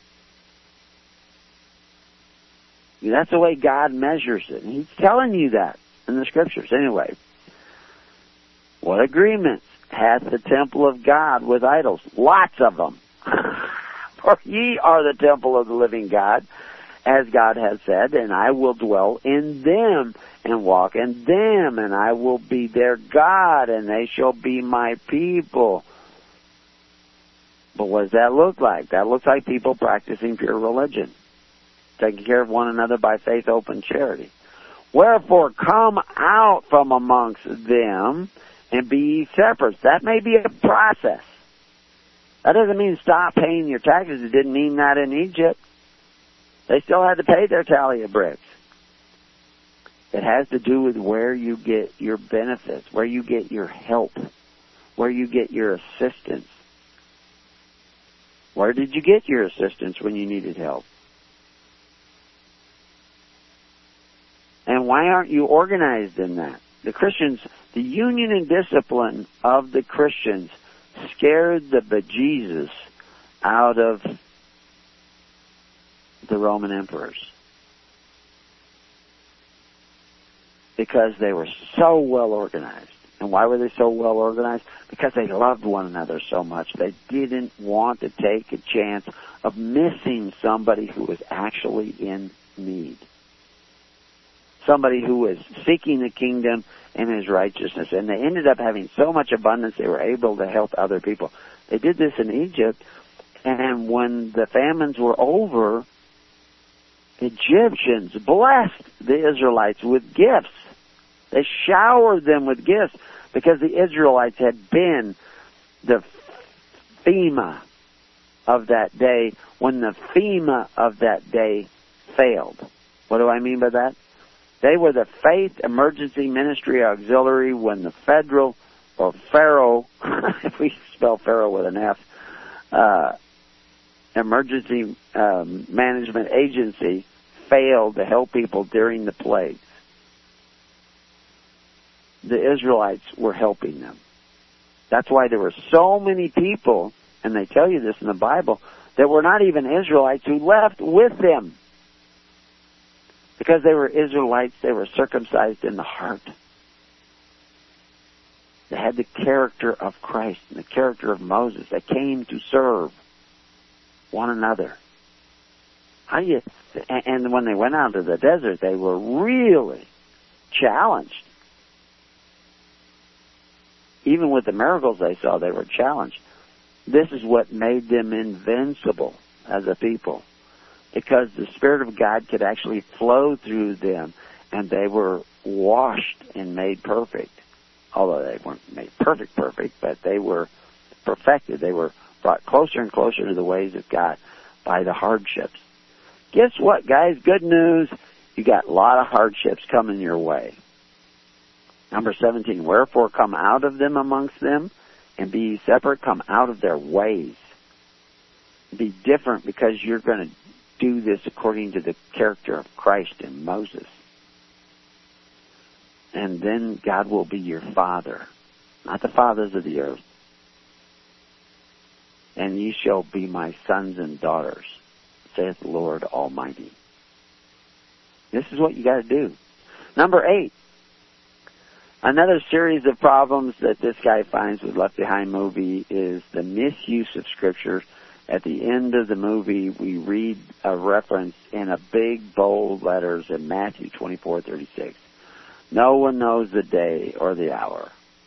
That's the way God measures it. And He's telling you that in the Scriptures. Anyway, what agreements hath the temple of God with idols? Lots of them. For ye are the temple of the living God, as God has said, and I will dwell in them and walk in them, and I will be their God, and they shall be my people. But what does that look like? That looks like people practicing pure religion, taking care of one another by faith, hope, and charity. Wherefore come out from amongst them and be ye separate. That may be a process. That doesn't mean stop paying your taxes. It didn't mean that in Egypt. They still had to pay their tally of bricks. It has to do with where you get your benefits, where you get your help, where you get your assistance. Where did you get your assistance when you needed help? And why aren't you organized in that? The Christians, the union and discipline of the Christians scared the bejesus out of the Roman emperors, because they were so well organized. And why were they so well organized? Because they loved one another so much. They didn't want to take a chance of missing somebody who was actually in need. Somebody who was seeking the kingdom and His righteousness. And they ended up having so much abundance they were able to help other people. They did this in Egypt, and when the famines were over, Egyptians blessed the Israelites with gifts. They showered them with gifts because the Israelites had been the FEMA of that day when the FEMA of that day failed. What do I mean by that? They were the Faith Emergency Ministry Auxiliary when the federal, or Pharaoh, if we spell Pharaoh with an F, Emergency Management Agency failed to help people during the plagues. The Israelites were helping them. That's why there were so many people, and they tell you this in the Bible, that were not even Israelites who left with them. Because they were Israelites, they were circumcised in the heart. They had the character of Christ and the character of Moses. They came to serve one another. And when they went out to the desert, they were really challenged. Even with the miracles they saw, they were challenged. This is what made them invincible as a people, because the Spirit of God could actually flow through them, and they were washed and made perfect although they weren't made perfect, but they were perfected. They were brought closer and closer to the ways of God by the hardships. Guess what, guys? Good news. You got a lot of hardships coming your way. Number 17, wherefore come out of them amongst them, and be ye separate, come out of their ways. Be different, because you're going to do this according to the character of Christ and Moses. And then God will be your Father, not the fathers of the earth. And ye shall be my sons and daughters, saith the Lord Almighty. This is what you got to do. Number 8. Another series of problems that this guy finds with Left Behind movie is the misuse of Scripture. At the end of the movie, we read a reference in a big, bold letters in Matthew 24:36. No one knows the day or the hour.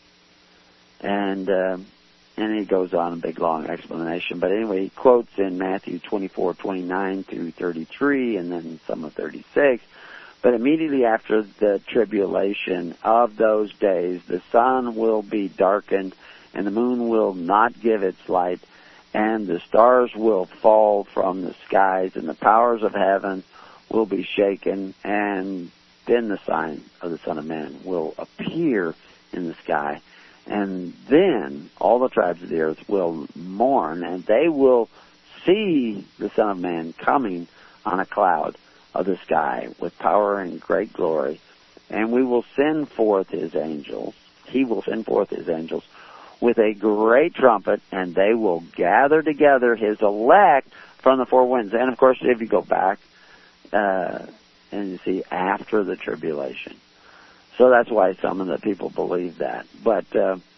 And he goes on a big, long explanation. But anyway, he quotes in Matthew 24:29 through 33, and then some of 36. But immediately after the tribulation of those days, the sun will be darkened, and the moon will not give its light, and the stars will fall from the skies, and the powers of heaven will be shaken, and then the sign of the Son of Man will appear in the sky. And then all the tribes of the earth will mourn, and they will see the Son of Man coming on a cloud of the sky with power and great glory. And we will send forth his angels. He will send forth his angels with a great trumpet, and they will gather together his elect from the four winds. And of course, if you go back and you see after the tribulation. So that's why some of the people believe that. But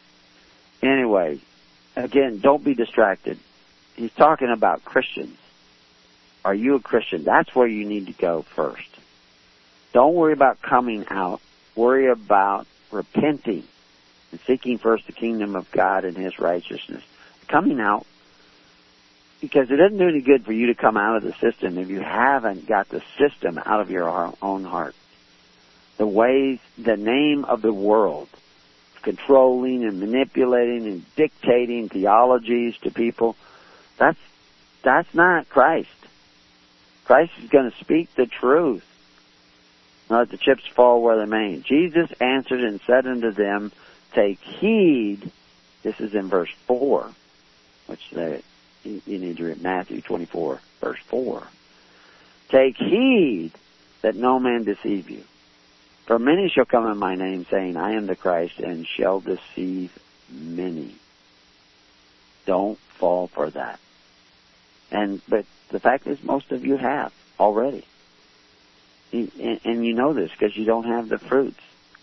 anyway, again, don't be distracted. He's talking about Christians. Are you a Christian? That's where you need to go first. Don't worry about coming out. Worry about repenting and seeking first the kingdom of God and his righteousness. Coming out, because it doesn't do any good for you to come out of the system if you haven't got the system out of your own heart. The ways, the name of the world, controlling and manipulating and dictating theologies to people, that's not Christ. Christ is going to speak the truth. Let the chips fall where they may. Jesus answered and said unto them, take heed. This is in verse 4, which you need to read Matthew 24, verse 4. Take heed that no man deceive you. For many shall come in my name, saying, I am the Christ, and shall deceive many. Don't fall for that. But the fact is, most of you have already. And you know this because you don't have the fruits.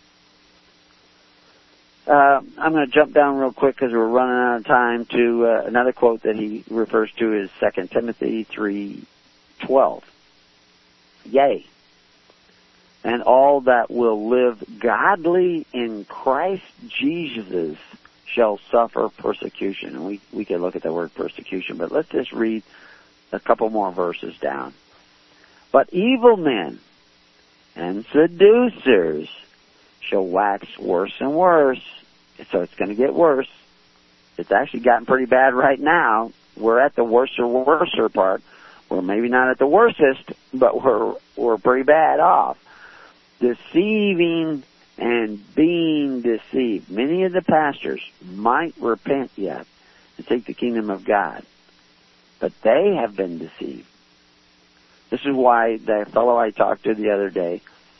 I'm going to jump down real quick because we're running out of time to another quote that he refers to is 2 Timothy 3:12. Yea, and all that will live godly in Christ Jesus shall suffer persecution. And we can look at the word persecution, but let's just read a couple more verses down. But evil men and seducers shall wax worse and worse. So it's going to get worse. It's actually gotten pretty bad right now. We're at the worser part. We're maybe not at the worstest, but we're pretty bad off. Deceiving and being deceived. Many of the pastors might repent yet and seek the kingdom of God, but they have been deceived. This is why the fellow I talked to the other day,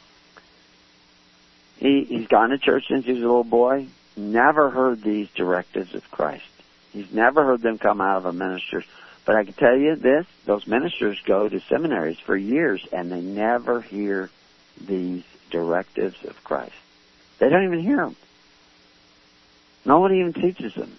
he's gone to church since he was a little boy, never heard these directives of Christ. He's never heard them come out of a minister. But I can tell you this, those ministers go to seminaries for years and they never hear these directives of Christ. They don't even hear them. Nobody even teaches them.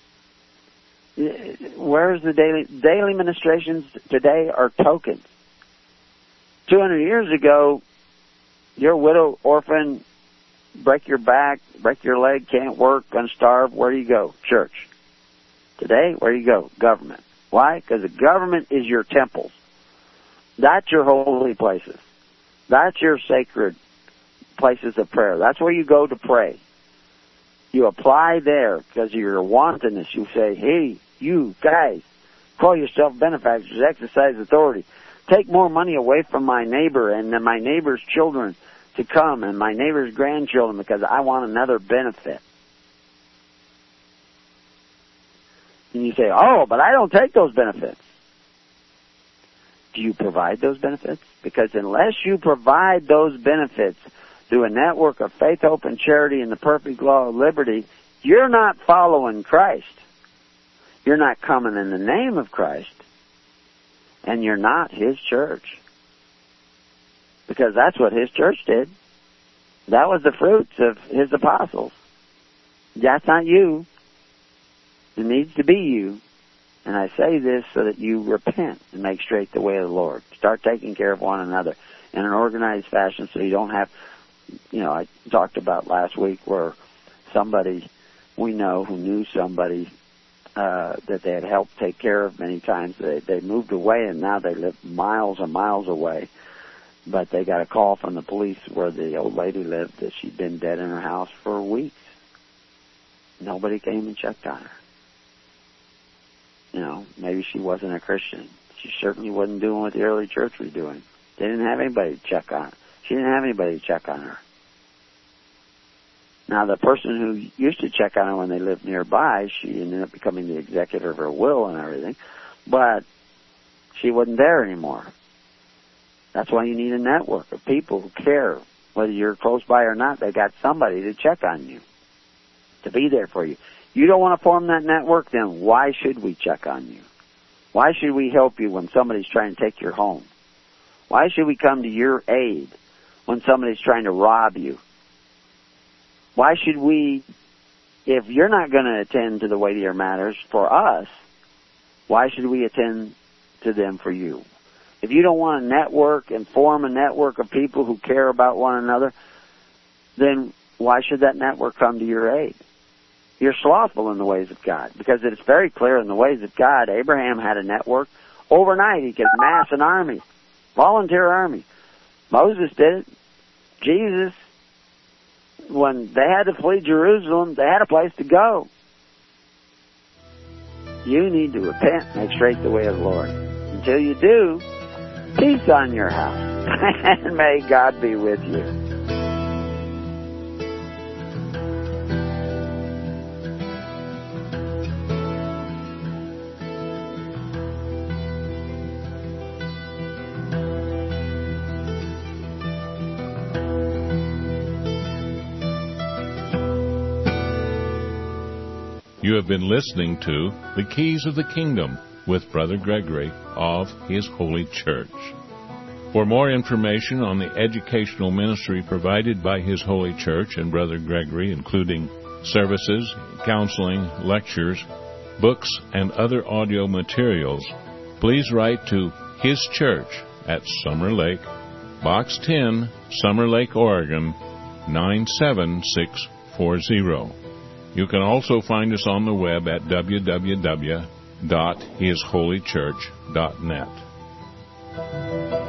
Where's the daily ministrations today are tokens. 200 years ago, you're a widow, orphan, break your back, break your leg, can't work, gonna starve, where do you go? Church. Today, where do you go? Government. Why? Because the government is your temples. That's your holy places. That's your sacred places of prayer. That's where you go to pray. You apply there because of your wantonness. You say, hey, you guys, call yourself benefactors, exercise authority. Take more money away from my neighbor and then my neighbor's children to come and my neighbor's grandchildren because I want another benefit. And you say, oh, but I don't take those benefits. Do you provide those benefits? Because unless you provide those benefits through a network of faith, hope, and charity and the perfect law of liberty, you're not following Christ. You're not coming in the name of Christ. And you're not His church. Because that's what His church did. That was the fruits of His apostles. That's not you. It needs to be you. And I say this so that you repent and make straight the way of the Lord. Start taking care of one another in an organized fashion so you don't have, I talked about last week where somebody we know who knew somebody that they had helped take care of many times. They moved away and now they live miles and miles away. But they got a call from the police where the old lady lived that she'd been dead in her house for weeks. Nobody came and checked on her. Maybe she wasn't a Christian. She certainly wasn't doing what the early church was doing. They didn't have anybody to check on. She didn't have anybody to check on her. Now, the person who used to check on her when they lived nearby, she ended up becoming the executor of her will and everything, but she wasn't there anymore. That's why you need a network of people who care. Whether you're close by or not, they got somebody to check on you, to be there for you. You don't want to form that network, then why should we check on you? Why should we help you when somebody's trying to take your home? Why should we come to your aid when somebody's trying to rob you? Why should we, if you're not going to attend to the weightier matters for us, why should we attend to them for you? If you don't want to network and form a network of people who care about one another, then why should that network come to your aid? You're slothful in the ways of God, because it's very clear in the ways of God. Abraham had a network. Overnight, he could amass an army, volunteer army. Moses did it. Jesus, when they had to flee Jerusalem, they had a place to go. You need to repent, make straight the way of the Lord. Until you do, peace on your house, and may God be with you. You have been listening to The Keys of the Kingdom with Brother Gregory of His Holy Church. For more information on the educational ministry provided by His Holy Church and Brother Gregory, including services, counseling, lectures, books, and other audio materials, please write to His Church at Summer Lake, Box 10, Summer Lake, Oregon, 97640. You can also find us on the web at www.hisholychurch.net.